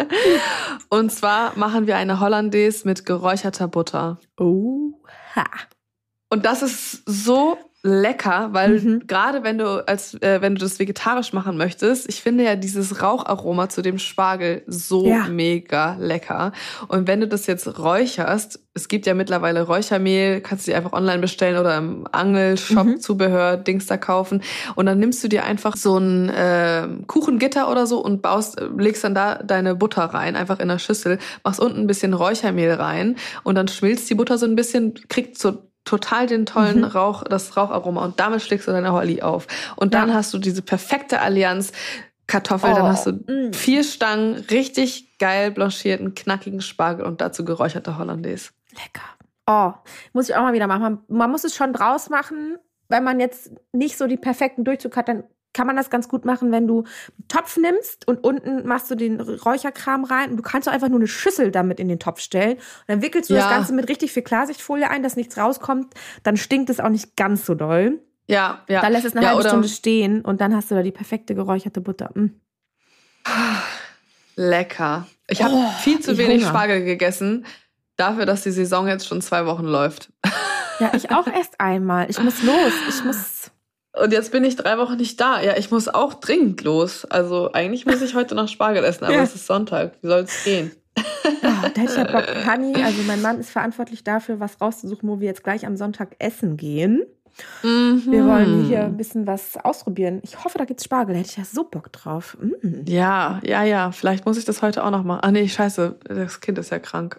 Und zwar machen wir eine Hollandaise mit geräucherter Butter. Oha. Und das ist so lecker, weil mhm. gerade wenn du als äh, wenn du das vegetarisch machen möchtest, ich finde ja dieses Raucharoma zu dem Spargel so ja. mega lecker. Und wenn du das jetzt räucherst, es gibt ja mittlerweile Räuchermehl, kannst du dir einfach online bestellen oder im Angelshop mhm. Zubehör Dings da kaufen und dann nimmst du dir einfach so ein äh, Kuchengitter oder so und baust legst dann da deine Butter rein, einfach in der Schüssel, machst unten ein bisschen Räuchermehl rein und dann schmilzt die Butter so ein bisschen, kriegt so total den tollen mhm. Rauch, das Raucharoma und damit schlägst du deine Holly auf. Und dann ja. hast du diese perfekte Allianz Kartoffel, oh. dann hast du mm. vier Stangen richtig geil blanchierten, knackigen Spargel und dazu geräucherte Hollandaise. Lecker. Oh, muss ich auch mal wieder machen. Man, man muss es schon draus machen, wenn man jetzt nicht so die perfekten Durchzug hat, dann kann man das ganz gut machen, wenn du einen Topf nimmst und unten machst du den Räucherkram rein und du kannst auch einfach nur eine Schüssel damit in den Topf stellen. Und dann wickelst du ja. das Ganze mit richtig viel Klarsichtfolie ein, dass nichts rauskommt. Dann stinkt es auch nicht ganz so doll. Ja, ja. Dann lässt es eine ja, halbe Stunde stehen und dann hast du da die perfekte geräucherte Butter. Mm. Lecker. Ich habe oh, viel zu wenig Hunger. Spargel gegessen, dafür, dass die Saison jetzt schon zwei Wochen läuft. Ja, ich auch erst einmal. Ich muss los. Ich muss... Und jetzt bin ich drei Wochen nicht da. Ja, ich muss auch dringend los. Also eigentlich muss ich heute noch Spargel essen, aber ja. es ist Sonntag. Wie soll es gehen? Ja, da hätte ich ja Bock. Honey, also mein Mann ist verantwortlich dafür, was rauszusuchen, wo wir jetzt gleich am Sonntag essen gehen. Mhm. Wir wollen hier ein bisschen was ausprobieren. Ich hoffe, da gibt's Spargel. Da hätte ich ja so Bock drauf. Mm. Ja, ja, ja. Vielleicht muss ich das heute auch noch machen. Ach nee, scheiße. Das Kind ist ja krank.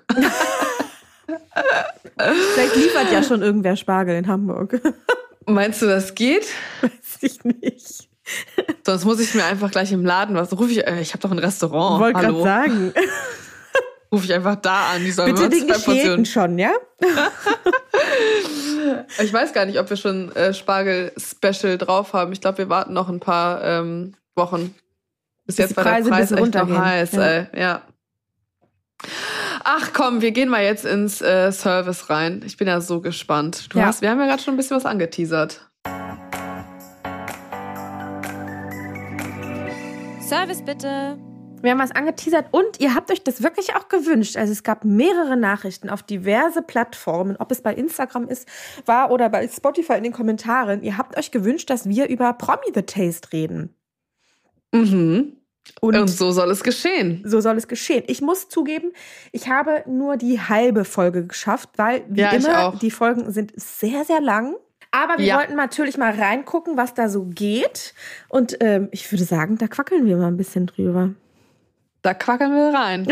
Vielleicht liefert ja schon irgendwer Spargel in Hamburg. Meinst du, das geht? Weiß ich nicht. Sonst muss ich mir einfach gleich im Laden was. Ruf ich, ich habe doch ein Restaurant. Wollte gerade sagen. Ruf ich einfach da an. Die sollen Bitte den Geschälten schon, ja? Ich weiß gar nicht, ob wir schon äh, Spargel-Special drauf haben. Ich glaube, wir warten noch ein paar ähm, Wochen. Bis, bis jetzt war der Preis echt noch heiß. Ja. Ey. Ja. Ach komm, wir gehen mal jetzt ins äh, Service rein. Ich bin ja so gespannt. Du ja. hast, wir haben ja gerade schon ein bisschen was angeteasert. Service bitte. Wir haben was angeteasert und ihr habt euch das wirklich auch gewünscht. Also es gab mehrere Nachrichten auf diverse Plattformen, ob es bei Instagram ist, war oder bei Spotify in den Kommentaren. Ihr habt euch gewünscht, dass wir über Promi the Taste reden. Mhm. Und, und so soll es geschehen. So soll es geschehen. Ich muss zugeben, ich habe nur die halbe Folge geschafft, weil wie ja, immer, die Folgen sind sehr, sehr lang. Aber wir ja. wollten natürlich mal reingucken, was da so geht. Und ähm, ich würde sagen, da quackeln wir mal ein bisschen drüber. Da quackeln wir rein.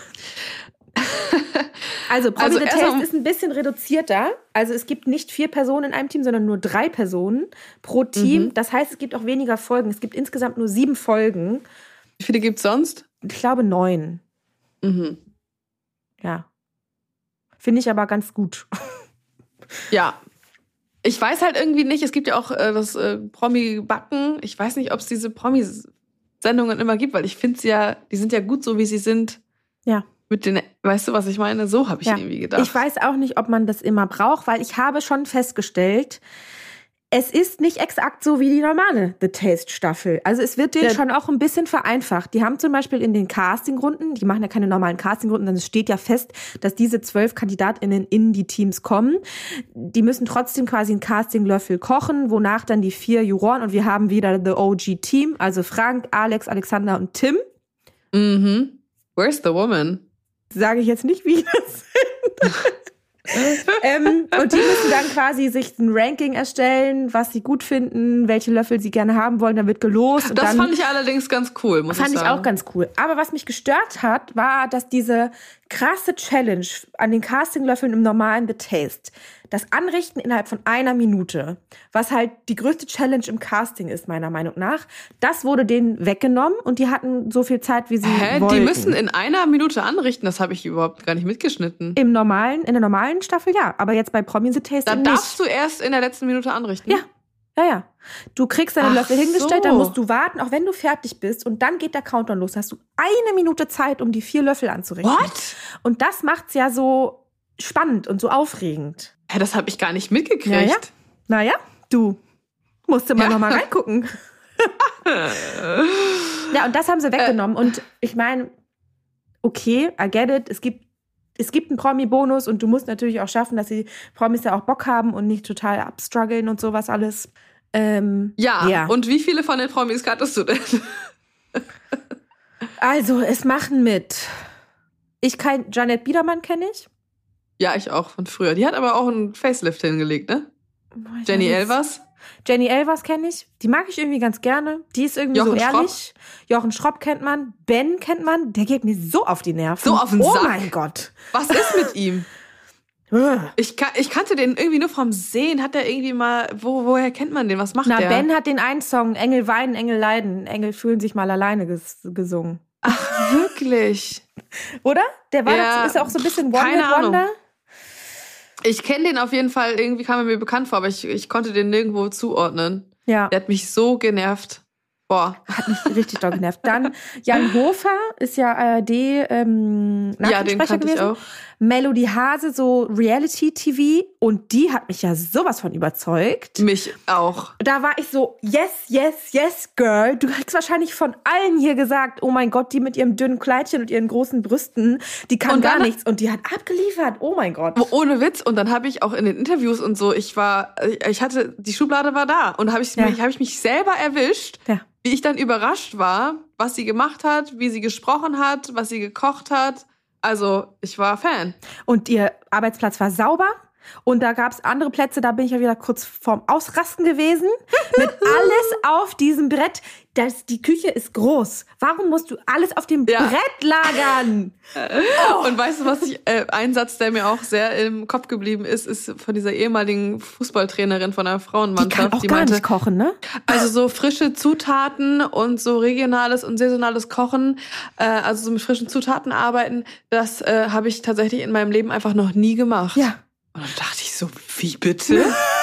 Also, Promi also the Taste ist ein bisschen reduzierter. Also es gibt nicht vier Personen in einem Team, sondern nur drei Personen pro Team. Mhm. Das heißt, es gibt auch weniger Folgen. Es gibt insgesamt nur sieben Folgen. Wie viele gibt's sonst? Ich glaube neun. Mhm. Ja. Finde ich aber ganz gut. Ja. Ich weiß halt irgendwie nicht, es gibt ja auch äh, das äh, Promi-Backen. Ich weiß nicht, ob es diese Promi-Sendungen immer gibt, weil ich finde sie ja, die sind ja gut so, wie sie sind. Ja. Mit den, weißt du, was ich meine? So habe ich ja. irgendwie gedacht. Ich weiß auch nicht, ob man das immer braucht, weil ich habe schon festgestellt, es ist nicht exakt so wie die normale The Taste-Staffel. Also es wird denen ja. schon auch ein bisschen vereinfacht. Die haben zum Beispiel in den Castingrunden, die machen ja keine normalen Castingrunden, denn es steht ja fest, dass diese zwölf KandidatInnen in die Teams kommen. Die müssen trotzdem quasi einen Castinglöffel kochen, wonach dann die vier Juroren, und wir haben wieder The O G-Team, also Frank, Alex, Alexander und Tim. Mhm. Where's the woman? Sage ich jetzt nicht, wie das sind. ähm, und die müssen dann quasi sich ein Ranking erstellen, was sie gut finden, welche Löffel sie gerne haben wollen, dann wird gelost. Und das dann, fand ich allerdings ganz cool, muss ich sagen. Fand ich auch ganz cool. Aber was mich gestört hat, war, dass diese krasse Challenge an den Castinglöffeln im normalen The Taste, das Anrichten innerhalb von einer Minute, was halt die größte Challenge im Casting ist, meiner Meinung nach, das wurde denen weggenommen und die hatten so viel Zeit, wie sie Hä? wollten. Die müssen in einer Minute anrichten, das habe ich überhaupt gar nicht mitgeschnitten. Im normalen, in der normalen Staffel ja, aber jetzt bei Promi The Taste da nicht. Da darfst du erst in der letzten Minute anrichten? Ja, ja, ja. Du kriegst deine Ach Löffel hingestellt, so. Dann musst du warten, auch wenn du fertig bist und dann geht der Countdown los. Hast du eine Minute Zeit, um die vier Löffel anzurichten. What? Und das macht's ja so spannend und so aufregend. Hä, das habe ich gar nicht mitgekriegt. Naja, naja du musst mal ja. noch mal reingucken. Ja, und das haben sie weggenommen. Äh. Und ich meine, okay, I get it. Es gibt, es gibt einen Promi-Bonus und du musst natürlich auch schaffen, dass die Promis ja auch Bock haben und nicht total abstruggeln und sowas alles. Ähm, ja, ja, und wie viele von den Promis kanntest du denn? Also, es machen mit. Ich kann, Janet Biedermann kenne ich. Ja, ich auch von früher. Die hat aber auch einen Facelift hingelegt, ne? Boah, Jenny Elvers. Jenny Elvers kenne ich. Die mag ich irgendwie ganz gerne. Die ist irgendwie Jochen so ehrlich. Schropp. Jochen Schropp kennt man. Ben kennt man. Der geht mir so auf die Nerven. So auf den oh Sack. Oh mein Gott. Was ist mit ihm? Ich, ich kannte den irgendwie nur vom Sehen. Hat der irgendwie mal, wo, woher kennt man den? Was macht Na, der? Ben hat den einen Song, Engel weinen, Engel leiden, Engel fühlen sich mal alleine ges- gesungen. Ach, wirklich? Oder? Der war ja, doch, ist auch so ein bisschen One keine Hit Wonder. Ahnung. Ich kenne den auf jeden Fall, irgendwie kam er mir bekannt vor, aber ich, ich konnte den nirgendwo zuordnen. Ja. Der hat mich so genervt. Boah. Hat mich richtig doll genervt. Dann Jan Hofer ist ja A R D ähm, ja, den kannte gewesen. ich auch. Melody Hase, so Reality-T V. Und die hat mich ja sowas von überzeugt. Mich auch. Da war ich so, yes, yes, yes, girl. Du hast wahrscheinlich von allen hier gesagt, oh mein Gott, die mit ihrem dünnen Kleidchen und ihren großen Brüsten, die kann und gar dann, nichts. Und die hat abgeliefert, oh mein Gott. Ohne Witz. Und dann habe ich auch in den Interviews und so, ich war, ich hatte, die Schublade war da. Und habe ich, ja. hab ich mich selber erwischt, ja. wie ich dann überrascht war, was sie gemacht hat, wie sie gesprochen hat, was sie gekocht hat. Also, ich war Fan. Und ihr Arbeitsplatz war sauber. Und da gab es andere Plätze, da bin ich ja wieder kurz vorm Ausrasten gewesen. Mit alles auf diesem Brett. Das, die Küche ist groß. Warum musst du alles auf dem ja. Brett lagern? Oh. Und weißt du, was ich, äh, ein Satz, der mir auch sehr im Kopf geblieben ist, ist von dieser ehemaligen Fußballtrainerin von der Frauenmannschaft. Die kann auch die gar meinte, nicht kochen, ne? Also so frische Zutaten und so regionales und saisonales Kochen, äh, also so mit frischen Zutaten arbeiten, das äh, habe ich tatsächlich in meinem Leben einfach noch nie gemacht. Ja. Und dann dachte ich so, wie bitte?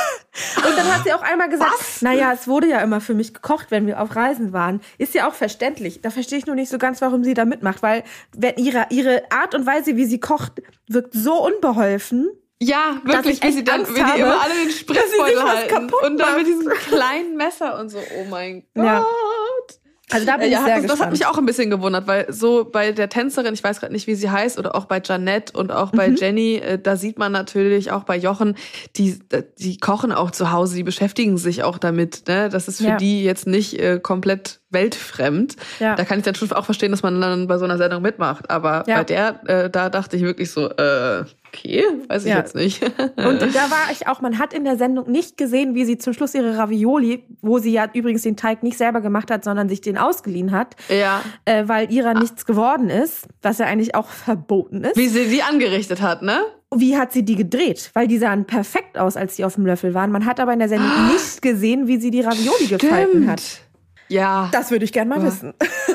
Und dann hat sie auch einmal gesagt, was? Naja, es wurde ja immer für mich gekocht, wenn wir auf Reisen waren. Ist ja auch verständlich. Da verstehe ich nur nicht so ganz, warum sie da mitmacht. Weil wenn ihre, ihre Art und Weise, wie sie kocht, wirkt so unbeholfen. Ja, wirklich, wie sie dann, wie die immer alle den Spritzbeutel halten. Und dann mit diesem kleinen Messer und so, oh mein Gott. Ja. Also da bin ja, ich sehr das, gespannt. Das hat mich auch ein bisschen gewundert, weil so bei der Tänzerin, ich weiß gerade nicht, wie sie heißt, oder auch bei Janette und auch bei mhm. Jenny, äh, da sieht man natürlich auch bei Jochen, die die kochen auch zu Hause, die beschäftigen sich auch damit. Ne? Das ist für ja. die jetzt nicht äh, komplett weltfremd. Ja. Da kann ich dann schon auch verstehen, dass man dann bei so einer Sendung mitmacht. Aber ja. bei der, äh, da dachte ich wirklich so, äh, okay, weiß ich ja. jetzt nicht. Und da war ich auch, man hat in der Sendung nicht gesehen, wie sie zum Schluss ihre Ravioli, wo sie ja übrigens den Teig nicht selber gemacht hat, sondern sich den ausgeliehen hat, ja. äh, weil ihrer ah. nichts geworden ist, was ja eigentlich auch verboten ist. Wie sie die angerichtet hat, ne? Wie hat sie die gedreht? Weil die sahen perfekt aus, als sie auf dem Löffel waren. Man hat aber in der Sendung ah. nicht gesehen, wie sie die Ravioli Stimmt. gefalten hat. Ja. Das würde ich gerne mal ja. wissen.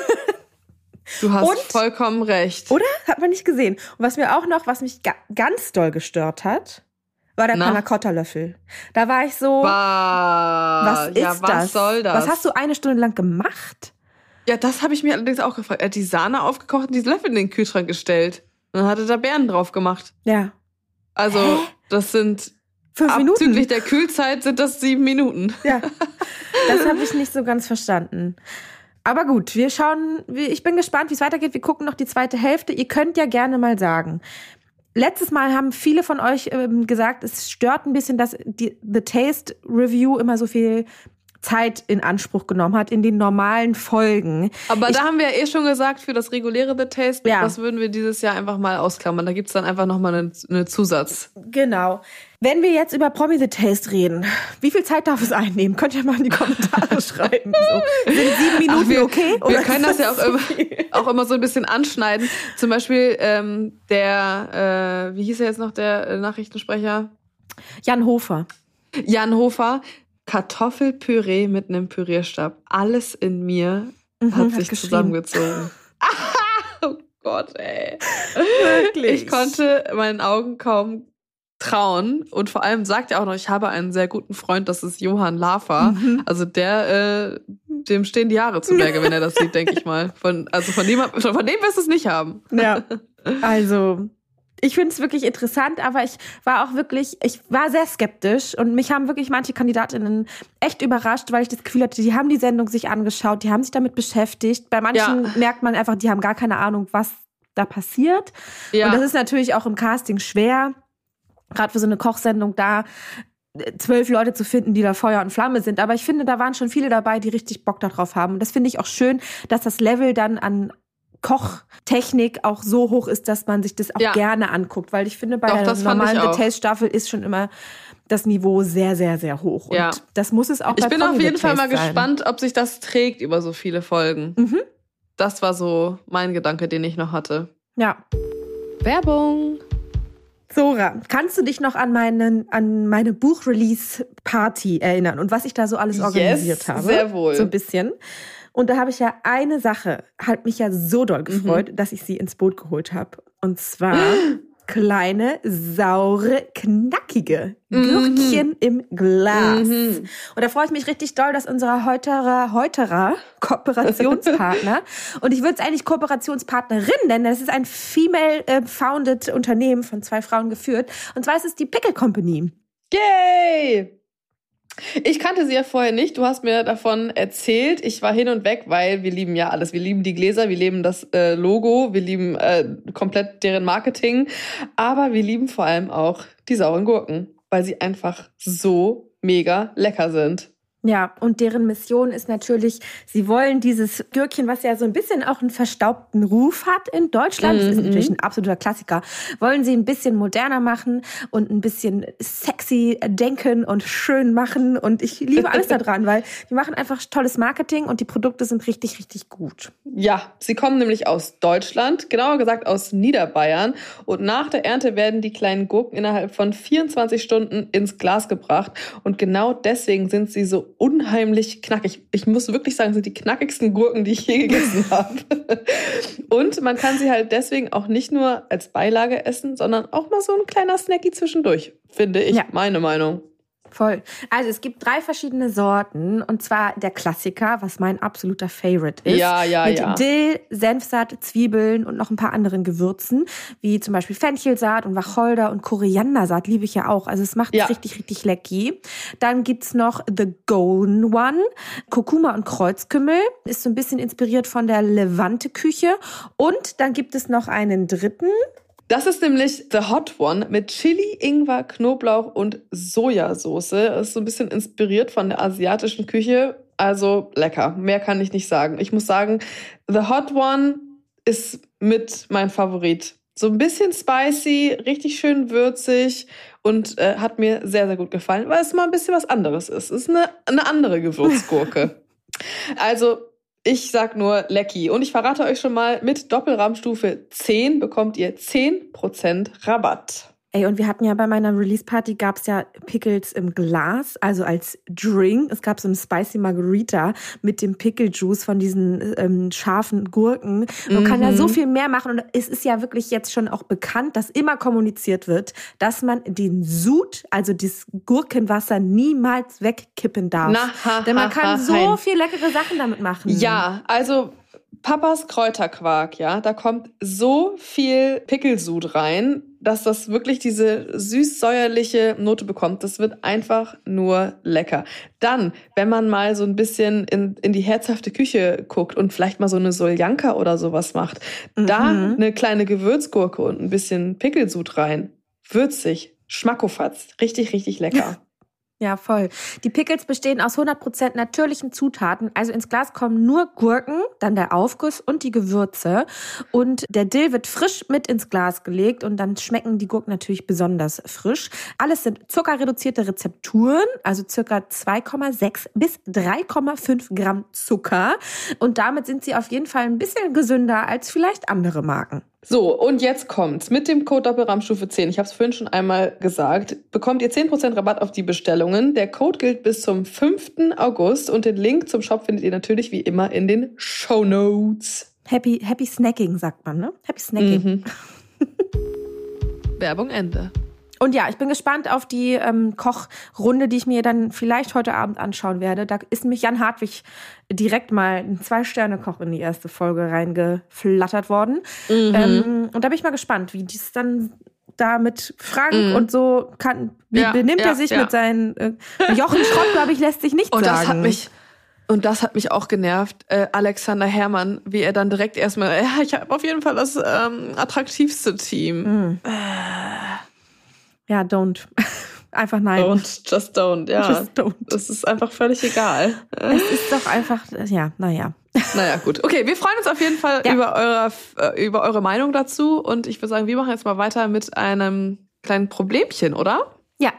Du hast und, vollkommen recht. Oder? Hat man nicht gesehen. Und was mir auch noch, was mich ga- ganz doll gestört hat, war der Na? Panna-Cotta-Löffel. Da war ich so, Bah, was ist ja, was das? soll das? Was hast du eine Stunde lang gemacht? Ja, das habe ich mir allerdings auch gefragt. Er hat die Sahne aufgekocht und die Löffel in den Kühlschrank gestellt. Und dann hat er da Beeren drauf gemacht. Ja. Also, Hä? das sind Fünf Minuten? abzüglich der Kühlzeit sind das sieben Minuten. Ja, das habe ich nicht so ganz verstanden. Aber gut, wir schauen, ich bin gespannt, wie es weitergeht. Wir gucken noch die zweite Hälfte. Ihr könnt ja gerne mal sagen. Letztes Mal haben viele von euch ähm, gesagt, es stört ein bisschen, dass die The Taste Review immer so viel Zeit in Anspruch genommen hat in den normalen Folgen. Aber ich, da haben wir ja eh schon gesagt, für das reguläre The Taste, ja. das würden wir dieses Jahr einfach mal ausklammern. Da gibt's dann einfach nochmal eine, eine Zusatz. Genau. Wenn wir jetzt über Promi The Taste reden, wie viel Zeit darf es einnehmen? Könnt ihr mal in die Kommentare schreiben. So. Sind sieben Minuten Ach, wir, okay? Wir Oder können das ja auch so immer, auch immer so ein bisschen anschneiden. Zum Beispiel ähm, der, äh, wie hieß er jetzt noch, der äh, Nachrichtensprecher? Jan Hofer. Jan Hofer. Kartoffelpüree mit einem Pürierstab. Alles in mir Mhm, hat hat sich zusammengezogen. Oh Gott, ey. Wirklich? Ich konnte meinen Augen kaum trauen. Und vor allem sagt er auch noch, ich habe einen sehr guten Freund, das ist Johann Lafer. Mhm. Also der, äh, dem stehen die Haare zu Berge, wenn er das sieht, denke ich mal. Von, also von dem, von dem wirst du es nicht haben. Ja, also ich finde es wirklich interessant, aber ich war auch wirklich, ich war sehr skeptisch und mich haben wirklich manche Kandidatinnen echt überrascht, weil ich das Gefühl hatte, die haben die Sendung sich angeschaut, die haben sich damit beschäftigt. Bei manchen Ja. merkt man einfach, die haben gar keine Ahnung, was da passiert. Ja. Und das ist natürlich auch im Casting schwer, gerade für so eine Kochsendung da zwölf Leute zu finden, die da Feuer und Flamme sind. Aber ich finde, da waren schon viele dabei, die richtig Bock darauf haben. Und das finde ich auch schön, dass das Level dann an Kochtechnik auch so hoch ist, dass man sich das auch Ja. gerne anguckt. Weil ich finde, bei Doch, der das fand normalen ich The auch. Taste Staffel ist schon immer das Niveau sehr, sehr, sehr hoch. Und Ja. das muss es auch Ich bei bin Promi auf The jeden Fall mal Taste sein. gespannt, ob sich das trägt über so viele Folgen. Mhm. Das war so mein Gedanke, den ich noch hatte. Ja. Werbung. Sora, kannst du dich noch an, meinen, an meine Buchrelease-Party erinnern und was ich da so alles Yes, organisiert habe? sehr wohl. So ein bisschen. Und da habe ich ja eine Sache, hat mich ja so doll gefreut, Mhm. dass ich sie ins Boot geholt habe. Und zwar kleine, saure, knackige Gürkchen im Glas. Mhm. Und da freue ich mich richtig doll, dass unser heuterer, heuterer Kooperationspartner, und ich würde es eigentlich Kooperationspartnerin nennen, das ist ein female-founded Unternehmen von zwei Frauen geführt. Und zwar ist es die Pickle Company. Yay! Ich kannte sie ja vorher nicht. Du hast mir davon erzählt. Ich war hin und weg, weil wir lieben ja alles. Wir lieben die Gläser, wir lieben das äh, Logo, wir lieben äh, komplett deren Marketing. Aber wir lieben vor allem auch die sauren Gurken, weil sie einfach so mega lecker sind. Ja, und deren Mission ist natürlich, sie wollen dieses Gürkchen, was ja so ein bisschen auch einen verstaubten Ruf hat in Deutschland, das ist Mhm. natürlich ein absoluter Klassiker, wollen sie ein bisschen moderner machen und ein bisschen sexy denken und schön machen. Und ich liebe alles daran, weil die machen einfach tolles Marketing und die Produkte sind richtig, richtig gut. Ja, sie kommen nämlich aus Deutschland, genauer gesagt aus Niederbayern. Und nach der Ernte werden die kleinen Gurken innerhalb von vierundzwanzig Stunden ins Glas gebracht. Und genau deswegen sind sie so unheimlich knackig. Ich muss wirklich sagen, sind die knackigsten Gurken, die ich je gegessen habe. Und man kann sie halt deswegen auch nicht nur als Beilage essen, sondern auch mal so ein kleiner Snacky zwischendurch, finde ich, Ja. meine Meinung. Voll. Also es gibt drei verschiedene Sorten und zwar der Klassiker, was mein absoluter Favorite ist. Ja, ja, mit ja. Dill, Senfsaat, Zwiebeln und noch ein paar anderen Gewürzen, wie zum Beispiel Fenchelsaat und Wacholder und Koriandersaat liebe ich ja auch. Also es macht Ja. richtig, richtig lecky. Dann gibt's noch The Golden One, Kurkuma und Kreuzkümmel, ist so ein bisschen inspiriert von der Levante-Küche. Und dann gibt es noch einen dritten. Das ist nämlich The Hot One mit Chili, Ingwer, Knoblauch und Sojasauce. Das ist so ein bisschen inspiriert von der asiatischen Küche. Also lecker, mehr kann ich nicht sagen. Ich muss sagen, The Hot One ist mit mein Favorit. So ein bisschen spicy, richtig schön würzig und äh, hat mir sehr, sehr gut gefallen, weil es mal ein bisschen was anderes ist. Es ist eine, eine andere Gewürzgurke. Also ich sag nur lecky. Und ich verrate euch schon mal, mit Doppelrahmstufe zehn bekommt ihr zehn Prozent Rabatt. Ey, und wir hatten ja bei meiner Release-Party gab's ja Pickles im Glas, also als Drink. Es gab so eine Spicy Margarita mit dem Pickle-Juice von diesen ähm, scharfen Gurken. Man mhm. kann ja so viel mehr machen. Und es ist ja wirklich jetzt schon auch bekannt, dass immer kommuniziert wird, dass man den Sud, also das Gurkenwasser, niemals wegkippen darf. Na, ha, Denn man ha, kann ha, so hein. viel leckere Sachen damit machen. Ja, also Papas Kräuterquark, ja, da kommt so viel Pickelsud rein, dass das wirklich diese süß-säuerliche Note bekommt. Das wird einfach nur lecker. Dann, wenn man mal so ein bisschen in, in die herzhafte Küche guckt und vielleicht mal so eine Soljanka oder sowas macht, mhm. da eine kleine Gewürzgurke und ein bisschen Pickelsud rein. Würzig, schmackofatz, richtig, richtig lecker. Ja, voll. Die Pickles bestehen aus hundert Prozent natürlichen Zutaten. Also ins Glas kommen nur Gurken, dann der Aufguss und die Gewürze. Und der Dill wird frisch mit ins Glas gelegt und dann schmecken die Gurken natürlich besonders frisch. Alles sind zuckerreduzierte Rezepturen, also circa zwei Komma sechs bis drei Komma fünf Gramm Zucker. Und damit sind sie auf jeden Fall ein bisschen gesünder als vielleicht andere Marken. So, und jetzt kommt's. Mit dem Code Doppelrahm-Stufe zehn, ich habe es vorhin schon einmal gesagt, bekommt ihr zehn Prozent Rabatt auf die Bestellungen. Der Code gilt bis zum fünften August und den Link zum Shop findet ihr natürlich wie immer in den Shownotes. Happy, happy Snacking, sagt man, ne? Happy Snacking. Mhm. Werbung Ende. Und ja, ich bin gespannt auf die ähm, Kochrunde, die ich mir dann vielleicht heute Abend anschauen werde. Da ist nämlich Jan Hartwig direkt mal ein Zwei-Sterne-Koch in die erste Folge reingeflattert worden. Mhm. Ähm, und da bin ich mal gespannt, wie dies dann da mit Frank mhm. und so kann. Wie ja, benimmt ja, er sich ja. mit seinen äh, Jochen Schrott, glaube ich, lässt sich nicht und sagen. Das hat mich Und das hat mich auch genervt, äh, Alexander Herrmann, wie er dann direkt erstmal, ja, ich habe auf jeden Fall das ähm, attraktivste Team. Mhm. Äh. Ja, don't. Einfach nein. Don't, just don't, ja. Just don't. Das ist einfach völlig egal. Es ist doch einfach, ja, naja. Naja, gut. Okay, wir freuen uns auf jeden Fall ja. über, eure, äh, über eure Meinung dazu. Und ich würde sagen, wir machen jetzt mal weiter mit einem kleinen Problemchen, oder? Ja.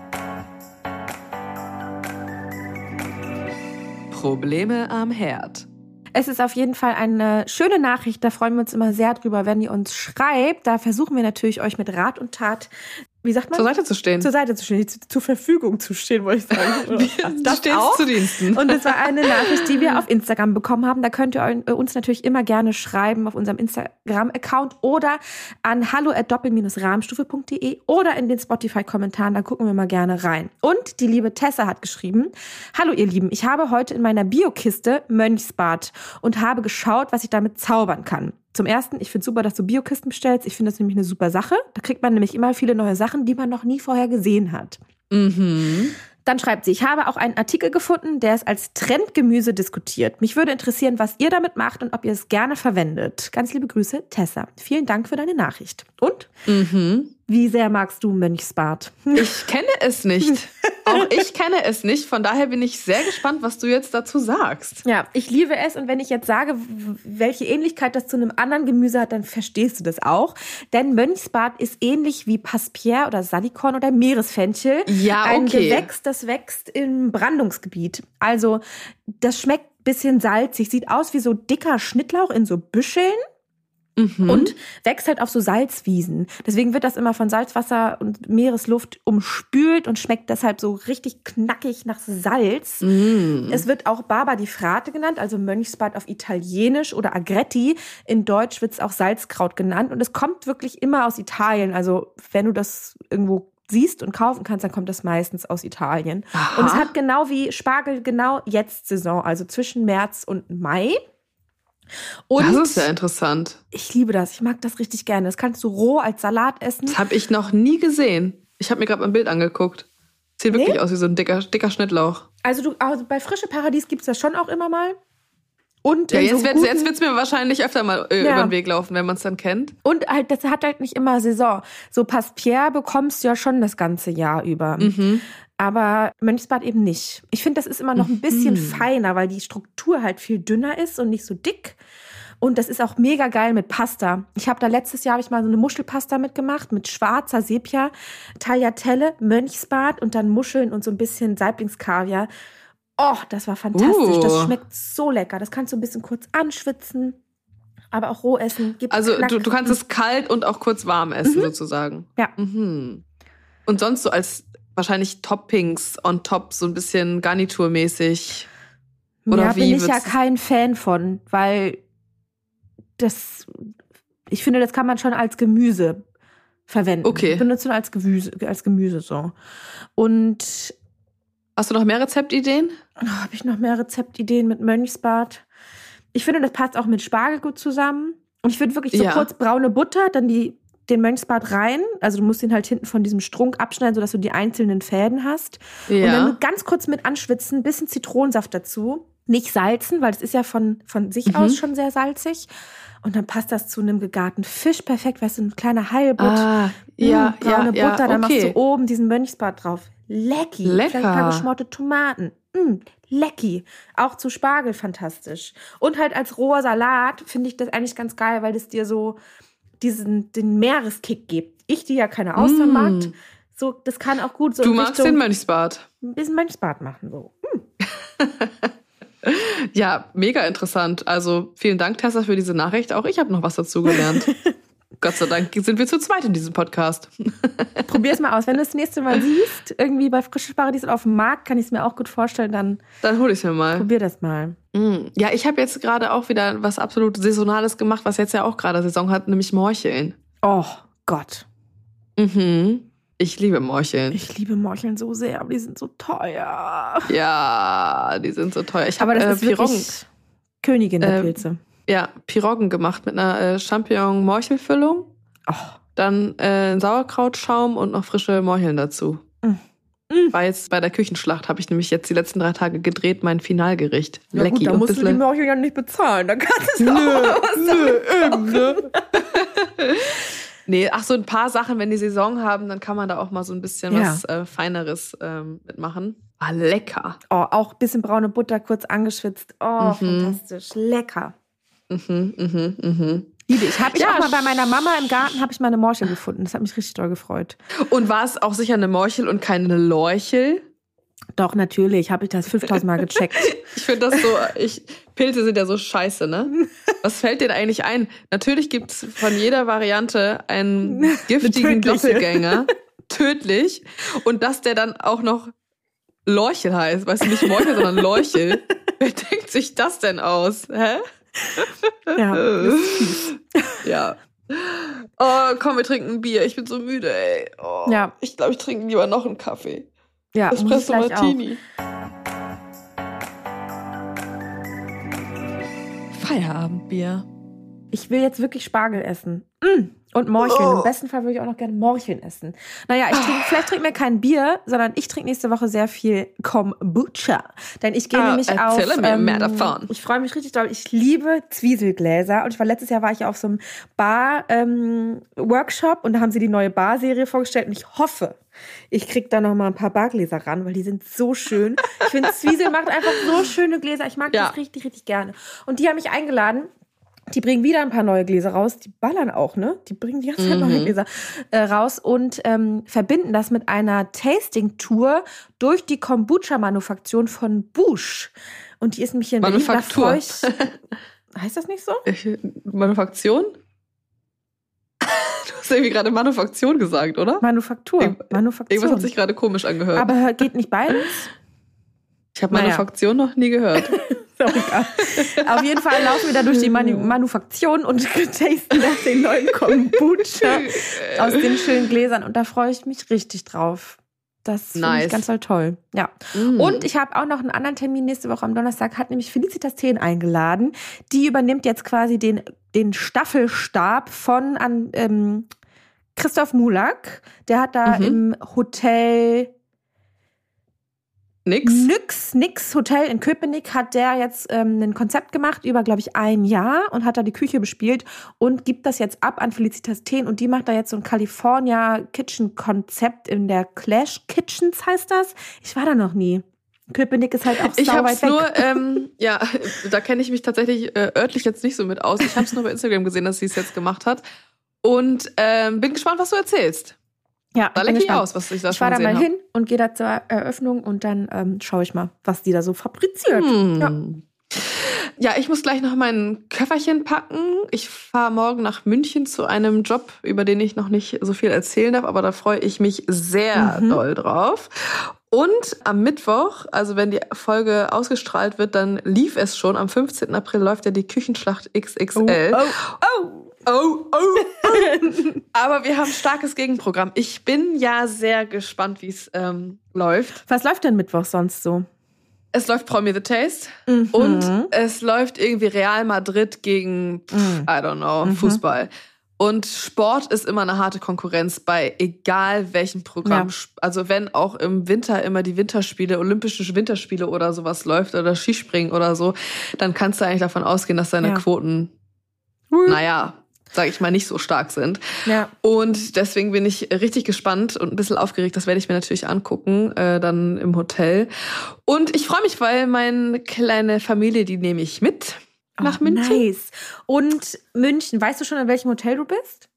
Probleme am Herd. Es ist auf jeden Fall eine schöne Nachricht, da freuen wir uns immer sehr drüber, wenn ihr uns schreibt. Da versuchen wir natürlich, euch mit Rat und Tat, wie sagt man? Zur Seite zu stehen. Zur Seite zu stehen, zu, zur Verfügung zu stehen, wollte ich sagen. Wir das stehen zu Diensten. Und das war eine Nachricht, die wir auf Instagram bekommen haben. Da könnt ihr uns natürlich immer gerne schreiben auf unserem Instagram-Account oder an hallo at doppel rahmstufe punkt de oder in den Spotify-Kommentaren, da gucken wir mal gerne rein. Und die liebe Tessa hat geschrieben: Hallo ihr Lieben, ich habe heute in meiner Biokiste Mönchsbad und habe geschaut, was ich damit zaubern kann. Zum Ersten, ich finde super, dass du Biokisten bestellst. Ich finde das nämlich eine super Sache. Da kriegt man nämlich immer viele neue Sachen, die man noch nie vorher gesehen hat. Mhm. Dann schreibt sie, ich habe auch einen Artikel gefunden, der es als Trendgemüse diskutiert. Mich würde interessieren, was ihr damit macht und ob ihr es gerne verwendet. Ganz liebe Grüße, Tessa. Vielen Dank für deine Nachricht. Und? Mhm. Wie sehr magst du Mönchsbad? Ich kenne es nicht. Auch ich kenne es nicht. Von daher bin ich sehr gespannt, was du jetzt dazu sagst. Ja, ich liebe es. Und wenn ich jetzt sage, welche Ähnlichkeit das zu einem anderen Gemüse hat, dann verstehst du das auch. Denn Mönchsbad ist ähnlich wie Passpier oder Salikorn oder Meeresfenchel. Ja, okay. Ein Gewächs, das wächst im Brandungsgebiet. Also das schmeckt ein bisschen salzig. Sieht aus wie so dicker Schnittlauch in so Büscheln. Mhm. Und wächst halt auf so Salzwiesen. Deswegen wird das immer von Salzwasser und Meeresluft umspült und schmeckt deshalb so richtig knackig nach Salz. Mhm. Es wird auch Barba di Frate genannt, also Mönchsbad auf Italienisch oder Agretti. In Deutsch wird es auch Salzkraut genannt. Und es kommt wirklich immer aus Italien. Also wenn du das irgendwo siehst und kaufen kannst, dann kommt das meistens aus Italien. Aha. Und es hat genau wie Spargel genau jetzt Saison, also zwischen März und Mai. Und das ist ja interessant. Ich liebe das. Ich mag das richtig gerne. Das kannst du roh als Salat essen. Das habe ich noch nie gesehen. Ich habe mir gerade ein Bild angeguckt. Sieht nee? wirklich aus wie so ein dicker, dicker Schnittlauch. Also, du, also bei Frische Paradies gibt es das schon auch immer mal. Und ja, jetzt so wird es guten... mir wahrscheinlich öfter mal äh, ja. über den Weg laufen, wenn man es dann kennt. Und halt, das hat halt nicht immer Saison. So Passpier bekommst du ja schon das ganze Jahr über. Mhm. Aber Mönchsbad eben nicht. Ich finde, das ist immer noch ein bisschen mhm. feiner, weil die Struktur halt viel dünner ist und nicht so dick. Und das ist auch mega geil mit Pasta. Ich habe da letztes Jahr habe ich mal so eine Muschelpasta mitgemacht mit schwarzer Sepia, Tagliatelle, Mönchsbad und dann Muscheln und so ein bisschen Saiblingskaviar. Oh, das war fantastisch. Uh. Das schmeckt so lecker. Das kannst du ein bisschen kurz anschwitzen. aber auch roh essen. Gibt also Knack. du, du kannst es kalt und auch kurz warm essen, Mhm. sozusagen. Ja. Mhm. Und sonst so als wahrscheinlich Toppings on top, so ein bisschen garniturmäßig. Oder ja, wie bin ich ja wird's- kein Fan von, weil das, ich finde, das kann man schon als Gemüse verwenden. Okay. Benutzen als Gemüse, als Gemüse so. Und Hast du noch mehr Rezeptideen? oh, habe ich noch mehr Rezeptideen mit Mönchsbad? Ich finde, das passt auch mit Spargel gut zusammen. Und ich würde wirklich so Ja. kurz braune Butter, dann die, den Mönchsbad rein. Also du musst ihn halt hinten von diesem Strunk abschneiden, sodass du die einzelnen Fäden hast. Und dann nur ganz kurz mit anschwitzen, ein bisschen Zitronensaft dazu. Nicht salzen, weil es ist ja von, von sich Mhm. aus schon sehr salzig. Und dann passt das zu einem gegarten Fisch perfekt. Weißt du, ein kleiner Heilbutt. Ah, ja, Mm, braune ja, Butter, ja, dann machst okay. du oben diesen Mönchsbad drauf. Lecki. Lecker. Vielleicht ein paar geschmorte Tomaten. Mm, lecki. Auch zu Spargel fantastisch. Und halt als roher Salat finde ich das eigentlich ganz geil, weil das dir so diesen, den Meereskick gibt. Ich, die ja keine Austern Mm. mag, so, das kann auch gut so Du in magst Richtung den Mönchsbad. ein bisschen Mönchsbad machen. So. Ja, mega interessant. Also vielen Dank, Tessa, für diese Nachricht. Auch ich habe noch was dazu gelernt. Gott sei Dank sind wir zu zweit in diesem Podcast. Probier's mal aus. Wenn du das nächste Mal siehst, irgendwie bei Frisches Paradies oder auf dem Markt, kann ich es mir auch gut vorstellen, dann Dann hol ich mir mal. probier das mal. Mm. Ja, ich habe jetzt gerade auch wieder was absolut Saisonales gemacht, was jetzt ja auch gerade Saison hat, nämlich Morcheln. Oh Gott. Mhm. Ich liebe Morcheln. Ich liebe Morcheln so sehr, aber die sind so teuer. Ja, die sind so teuer. Ich Aber habe das äh, ist Piroggen, wirklich Königin der Äh, Pilze. ja, Piroggen gemacht mit einer äh, Champignon-Morchelfüllung. Oh. Dann äh, Sauerkrautschaum und noch frische Morcheln dazu. Mm. Mm. War jetzt bei der Küchenschlacht, habe ich nämlich jetzt die letzten drei Tage gedreht, mein Finalgericht. Ja Lecky gut, da und musst du die bisschen. Morcheln ja nicht bezahlen. Da kannst du Nö, auch was nö, damit eben, ne? Nee, ach so ein paar Sachen, wenn die Saison haben, dann kann man da auch mal so ein bisschen Ja. was äh, Feineres ähm, mitmachen. Ah, lecker. Oh, auch ein bisschen braune Butter kurz angeschwitzt. Oh, Mhm. fantastisch. Lecker. Mhm, mhm, mhm. Liebe ich. Habe ich Ja, auch mal bei sch- meiner Mama im Garten, habe ich mal eine Morchel gefunden. Das hat mich richtig doll gefreut. Und war es auch sicher eine Morchel und keine Lorchel? Doch, natürlich. Habe ich das fünftausend Mal gecheckt. Ich finde das so, ich, Pilze sind ja so scheiße, ne? Was fällt dir eigentlich ein? Natürlich gibt es von jeder Variante einen giftigen tödliche. Doppelgänger. Tödlich. Und dass der dann auch noch Lorchel heißt. Weißt du, nicht Morchel, sondern Lorchel. Wer denkt sich das denn aus? Hä? Ja, das ist fies. Ja. Oh, komm, wir trinken ein Bier. Ich bin so müde, ey. Oh, Ja. Ich glaube, ich trinke lieber noch einen Kaffee. Ja, muss ich Espresso gleich auch. Martini. Feierabendbier. Ich will jetzt wirklich Spargel essen. Mm. Und Morcheln. Oh. Im besten Fall würde ich auch noch gerne Morcheln essen. Naja, ich trinke, vielleicht trinken wir kein Bier, sondern ich trinke nächste Woche sehr viel Kombucha. Denn ich gehe Ah, nämlich auf... erzähle mir mehr davon. Ich freue mich richtig doll. Ich liebe Zwieselgläser. Und ich war letztes Jahr war ich auf so einem Bar-Workshop und da haben sie die neue Bar-Serie vorgestellt. Und ich hoffe, ich kriege da noch mal ein paar Bargläser ran, weil die sind so schön. Ich finde, Zwiesel macht einfach so schöne Gläser. Ich mag Ja. das richtig, richtig gerne. Und die haben mich eingeladen. Die bringen wieder ein paar neue Gläser raus. Die ballern auch, ne? Die bringen die ganze Zeit Mhm. neue Gläser äh, raus und ähm, verbinden das mit einer Tasting-Tour durch die Kombucha-Manufaktion von Busch. Und die ist nämlich hier in Berlin. Da Manufaktur. freu ich, heißt das nicht so? Ich, Manufaktion? Du hast irgendwie gerade Manufaktion gesagt, oder? Manufaktur. Irgend- Manufaktion. Irgendwas hat sich gerade komisch angehört. Aber geht nicht beides? ich habe naja. Manufaktion noch nie gehört. Ist auch egal. Auf jeden Fall laufen wir da durch die Manu Manufaktion und tasten da den neuen Kombucha aus den schönen Gläsern. Und da freue ich mich richtig drauf. Das finde Nice. ich ganz toll, toll. Ja. Mm. Und ich habe auch noch einen anderen Termin nächste Woche am Donnerstag, hat nämlich Felicitas Thien eingeladen. Die übernimmt jetzt quasi den, den Staffelstab von an, ähm, Christoph Mulak. Der hat da Mhm. im Hotel Nix. Nix, Nix Hotel in Köpenick hat der jetzt ähm, ein Konzept gemacht über, glaube ich, ein Jahr und hat da die Küche bespielt und gibt das jetzt ab an Felicitas Thien und die macht da jetzt so ein California Kitchen Konzept in der Clash Kitchens heißt das. Ich war da noch nie. Köpenick ist halt auch Ich sau habe weit es weg. nur, ähm, ja, da kenne ich mich tatsächlich äh, örtlich jetzt nicht so mit aus. Ich habe es nur bei Instagram gesehen, dass sie es jetzt gemacht hat. Und ähm, bin gespannt, was du erzählst. Ja, Da bin lecke ich gespannt. aus, was ich da Ich schon fahre da gesehen mal habe. hin und gehe da zur Eröffnung und dann ähm, schaue ich mal, was die da so fabriziert. Hm. Ja. Ja, ich muss gleich noch mein Köfferchen packen. Ich fahre morgen nach München zu einem Job, über den ich noch nicht so viel erzählen darf, aber da freue ich mich sehr mhm. doll drauf. Und am Mittwoch, also wenn die Folge ausgestrahlt wird, dann lief es schon. Am fünfzehnten April läuft ja die Küchenschlacht X X L. Oh, oh, oh. Oh, oh, oh. Aber wir haben ein starkes Gegenprogramm. Ich bin ja sehr gespannt, wie es ähm, läuft. Was läuft denn Mittwoch sonst so? Es läuft Promi the Taste mhm. und es läuft irgendwie Real Madrid gegen, pff, mhm. I don't know, mhm. Fußball. Und Sport ist immer eine harte Konkurrenz bei egal welchem Programm. Ja. Also wenn auch im Winter immer die Winterspiele, Olympische Winterspiele oder sowas läuft oder Skispringen oder so, dann kannst du eigentlich davon ausgehen, dass deine ja. Quoten, mhm. naja, sage ich mal, nicht so stark sind. Ja. Und deswegen bin ich richtig gespannt und ein bisschen aufgeregt. Das werde ich mir natürlich angucken, äh, dann im Hotel. Und ich freue mich, weil meine kleine Familie, die nehme ich mit nach oh, München. Nice. Und München, weißt du schon, in welchem Hotel du bist?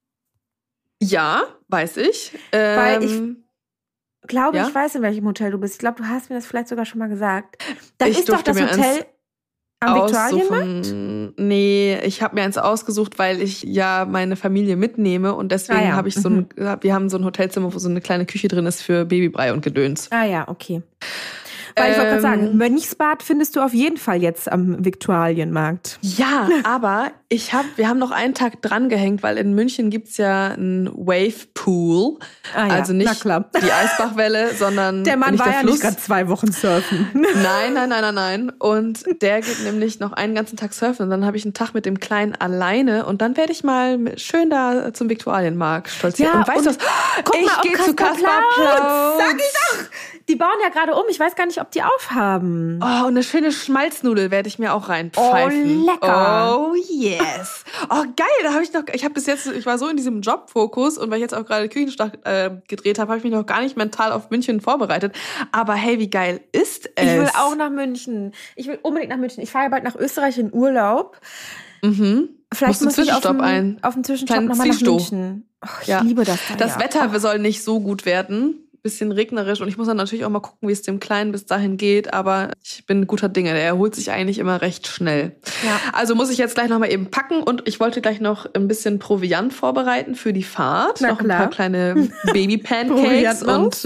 Ja, weiß ich. Ähm, weil ich glaube, ja? ich weiß, in welchem Hotel du bist. Ich glaube, du hast mir das vielleicht sogar schon mal gesagt. Da ich ist doch das Hotel am Viktualienmarkt? Nee, ich habe mir eins ausgesucht, weil ich ja meine Familie mitnehme und deswegen ah, ja. habe ich so ein, mhm. wir haben so ein Hotelzimmer, wo so eine kleine Küche drin ist für Babybrei und Gedöns. Ah ja, okay. Weil ich wollte gerade sagen, Mönchsbad findest du auf jeden Fall jetzt am Viktualienmarkt. Ja, aber ich hab, wir haben noch einen Tag dran gehängt, weil in München gibt's ja einen Wave-Pool. Ah ja, also nicht die Eisbachwelle, sondern der Mann nicht war der ja Fluss. nicht gerade zwei Wochen surfen. Nein, nein, nein, nein, nein. Und der geht nämlich noch einen ganzen Tag surfen. Und dann habe ich einen Tag mit dem Kleinen alleine. Und dann werde ich mal schön da zum Viktualienmarkt stolzieren. Ja, und weißt du was? Guck ich mal, gehe zu Kaspar Plautz. Sag ich doch! Die bauen ja gerade um. Ich weiß gar nicht, ob die aufhaben. Oh, und eine schöne Schmalznudel werde ich mir auch reinpfeifen. Oh, lecker. Oh, yes. Oh, geil. Da habe ich noch, ich habe bis jetzt, ich war so in diesem Jobfokus und weil ich jetzt auch gerade Küchenschlacht äh, gedreht habe, habe ich mich noch gar nicht mental auf München vorbereitet. Aber hey, wie geil ist es? Ich will auch nach München. Ich will unbedingt nach München. Ich fahre ja bald nach Österreich in Urlaub. Mhm. Vielleicht muss ich auf dem, ein. auf dem Zwischenstopp nochmal nach München. Oh, ich ja. liebe das da. Das ja. Wetter oh. soll nicht so gut werden. Bisschen regnerisch und ich muss dann natürlich auch mal gucken, wie es dem Kleinen bis dahin geht, aber ich bin guter Dinge, der erholt sich eigentlich immer recht schnell. Ja. Also muss ich jetzt gleich noch mal eben packen und ich wollte gleich noch ein bisschen Proviant vorbereiten für die Fahrt. Na noch klar. ein paar kleine Baby-Pancakes und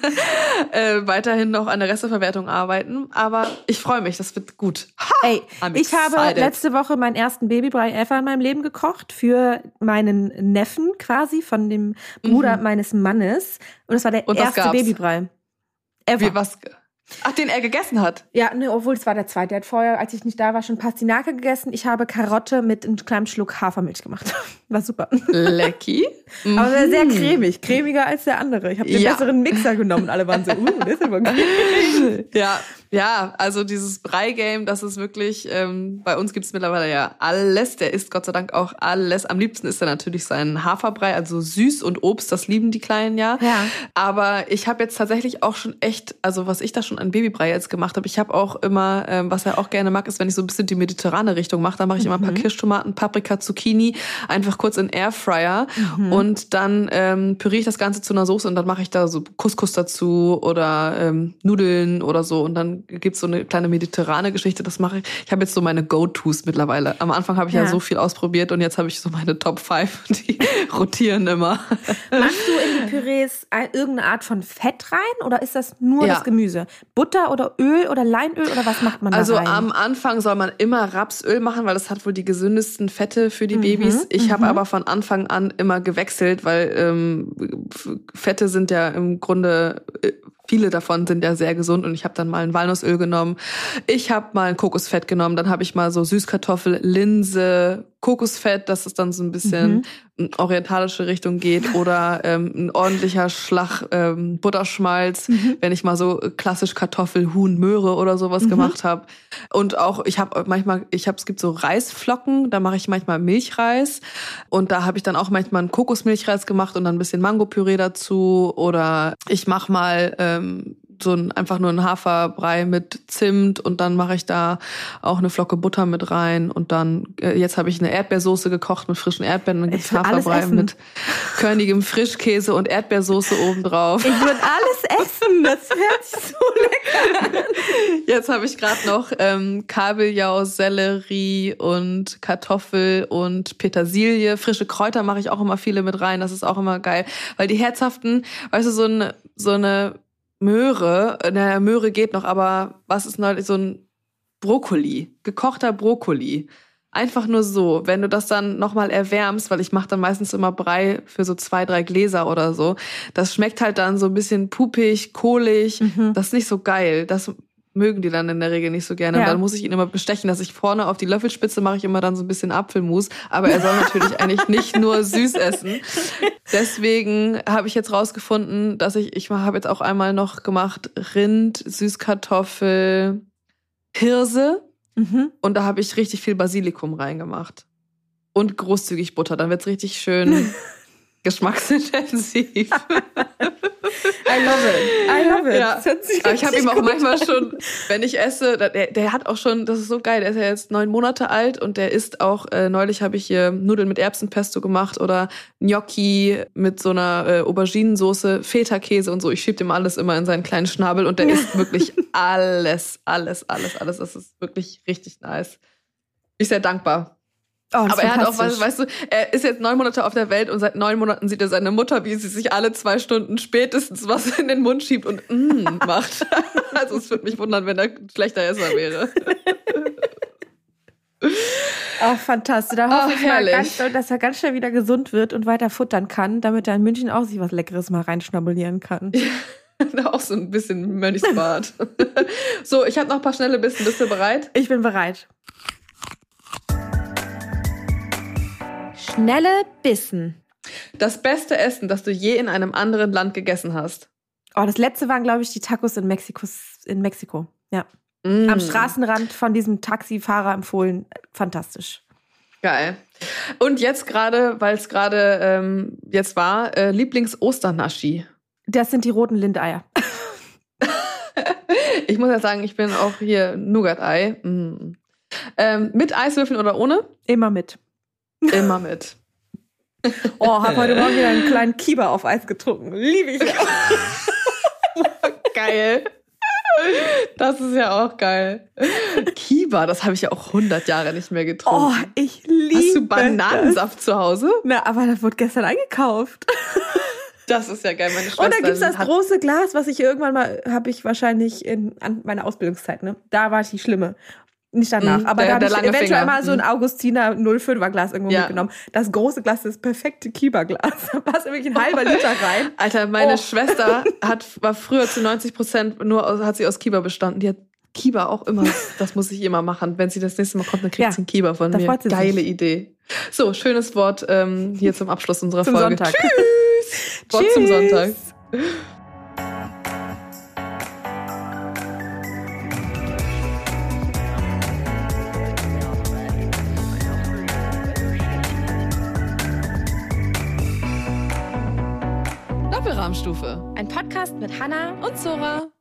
äh, weiterhin noch an der Resteverwertung arbeiten, aber ich freue mich, das wird gut. Ha, Ey, ich habe letzte Woche meinen ersten Babybrei ever in meinem Leben gekocht für meinen Neffen quasi von dem Bruder mhm. meines Mannes und das war der und erste Babybrei. Ever. Wie, was? Ach, den er gegessen hat? Ja, ne, obwohl es war der zweite. Er hat vorher, als ich nicht da war, schon Pastinake gegessen. Ich habe Karotte mit einem kleinen Schluck Hafermilch gemacht. War super. Lecky. Mhm. Aber sehr cremig. Cremiger als der andere. Ich habe den ja. besseren Mixer genommen. Alle waren so, uh, das ist aber cremig. Ja, ja, also dieses Brei-Game, das ist wirklich, ähm, bei uns gibt es mittlerweile ja alles. Der isst Gott sei Dank auch alles. Am liebsten isst er natürlich seinen Haferbrei, also süß und Obst, das lieben die Kleinen ja. ja. Aber ich habe jetzt tatsächlich auch schon echt, also was ich da schon an Babybrei jetzt gemacht habe, ich habe auch immer, ähm, was er auch gerne mag, ist, wenn ich so ein bisschen die mediterrane Richtung mache, dann mache ich immer ein paar mhm. Kirschtomaten, Paprika, Zucchini, einfach kurz in Airfryer mhm. und dann ähm, püriere ich das Ganze zu einer Soße und dann mache ich da so Couscous dazu oder ähm, Nudeln oder so und dann gibt's so eine kleine mediterrane Geschichte, das mache ich. Ich habe jetzt so meine Go-Tos mittlerweile. Am Anfang habe ich ja. ja so viel ausprobiert und jetzt habe ich so meine Top fünf, die rotieren immer. Machst du in die Pürees irgendeine Art von Fett rein oder ist das nur ja. das Gemüse? Butter oder Öl oder Leinöl oder was macht man da also rein? Also am Anfang soll man immer Rapsöl machen, weil das hat wohl die gesündesten Fette für die mhm, Babys. Ich mhm. habe aber von Anfang an immer gewechselt, weil ähm, Fette sind ja im Grunde, viele davon sind ja sehr gesund und ich habe dann mal ein Walnussöl genommen. Ich habe mal ein Kokosfett genommen, dann habe ich mal so Süßkartoffel, Linse, Kokosfett, dass es dann so ein bisschen mhm. orientalische Richtung geht oder ähm, ein ordentlicher Schlag ähm, Butterschmalz, mhm. wenn ich mal so klassisch Kartoffel, Huhn, Möhre oder sowas mhm. gemacht habe. Und auch ich habe manchmal, ich habe es gibt so Reisflocken, da mache ich manchmal Milchreis und da habe ich dann auch manchmal einen Kokosmilchreis gemacht und dann ein bisschen Mangopüree dazu oder ich mache mal ähm, so ein, einfach nur ein Haferbrei mit Zimt und dann mache ich da auch eine Flocke Butter mit rein und dann, äh, jetzt habe ich eine Erdbeersoße gekocht mit frischen Erdbeeren und dann gibt's Haferbrei mit körnigem Frischkäse und Erdbeersoße obendrauf. Ich würde alles essen, das hört sich so lecker an. Jetzt habe ich gerade noch ähm, Kabeljau, Sellerie und Kartoffel und Petersilie. Frische Kräuter mache ich auch immer viele mit rein, das ist auch immer geil, weil die herzhaften, weißt du, so eine, so eine Möhre, naja, Möhre geht noch, aber was ist neulich, so ein Brokkoli, gekochter Brokkoli. Einfach nur so, wenn du das dann nochmal erwärmst, weil ich mache dann meistens immer Brei für so zwei, drei Gläser oder so. Das schmeckt halt dann so ein bisschen puppig, kohlig. Mhm. Das ist nicht so geil. Das mögen die dann in der Regel nicht so gerne. Ja. Und dann muss ich ihn immer bestechen, dass ich vorne auf die Löffelspitze mache ich immer dann so ein bisschen Apfelmus. Aber er soll natürlich eigentlich nicht nur süß essen. Deswegen habe ich jetzt rausgefunden, dass ich, ich habe jetzt auch einmal noch gemacht Rind, Süßkartoffel, Hirse. Mhm. Und da habe ich richtig viel Basilikum reingemacht. Und großzügig Butter. Dann wird's richtig schön geschmacksintensiv. I love it. I love it. Ja. Aber ich habe ihm auch manchmal schon, wenn ich esse, der, der hat auch schon, das ist so geil, der ist ja jetzt neun Monate alt und der isst auch, äh, neulich habe ich hier Nudeln mit Erbsenpesto gemacht oder Gnocchi mit so einer äh, Auberginensoße, Feta-Käse und so. Ich schieb dem alles immer in seinen kleinen Schnabel und der isst wirklich alles, alles, alles, alles. Das ist wirklich richtig nice. Bin ich sehr dankbar. Oh, aber er hat auch, weißt du, er ist jetzt neun Monate auf der Welt und seit neun Monaten sieht er seine Mutter, wie sie sich alle zwei Stunden spätestens was in den Mund schiebt und mm macht. Also es würde mich wundern, wenn er ein schlechter Esser wäre. Ach, fantastisch. Da hoffe Ach, ich mal ganz doll, dass er ganz schnell wieder gesund wird und weiter futtern kann, damit er in München auch sich was Leckeres mal reinschnabulieren kann. Ja, auch so ein bisschen Mönchsbart. So, ich habe noch ein paar schnelle Bissen. Bist du bereit? Ich bin bereit. Schnelle Bissen. Das beste Essen, das du je in einem anderen Land gegessen hast. Oh, das letzte waren, glaube ich, die Tacos in Mexiko. In Mexiko. Ja. Mm. Am Straßenrand von diesem Taxifahrer empfohlen. Fantastisch. Geil. Und jetzt gerade, weil es gerade ähm, jetzt war, äh, Lieblings-Osternaschi. Das sind die roten Lindeier. Ich muss ja sagen, ich bin auch hier Nougat-Ei. Mm. Ähm, mit Eiswürfeln oder ohne? Immer mit. Immer mit. Oh, hab heute Morgen wieder einen kleinen Kieber auf Eis getrunken. Liebe ich ja. Geil. Das ist ja auch geil. Kieber, das habe ich ja auch hundert Jahre nicht mehr getrunken. Oh, ich liebe Hast du Bananensaft das. zu Hause? Na, aber das wurde gestern eingekauft. Das ist ja geil, meine Schwester. Und da gibt's das große Glas, was ich irgendwann mal, habe ich wahrscheinlich in an meiner Ausbildungszeit, ne? Da war ich die Schlimme. Nicht danach, mm, aber der, da habe ich eventuell Finger. mal so ein Augustiner null Komma fünfer Glas irgendwo ja. mitgenommen. Das große Glas, das perfekte Kieberglas. Da passt wirklich ein halber Liter rein. Alter, meine oh. Schwester hat, war früher zu neunzig Prozent nur aus, hat sie aus Kieber bestanden. Die hat Kieber auch immer, das muss ich immer machen. Wenn sie das nächste Mal kommt, dann kriegt ja, sie einen Kieber von mir. Geile sich. Idee. So, schönes Wort ähm, hier zum Abschluss unserer zum Folge. Sonntag. Tschüss! Wort Tschüss. Zum Sonntag. Doppelrahmstufe. Ein Podcast mit Hannah und Zora.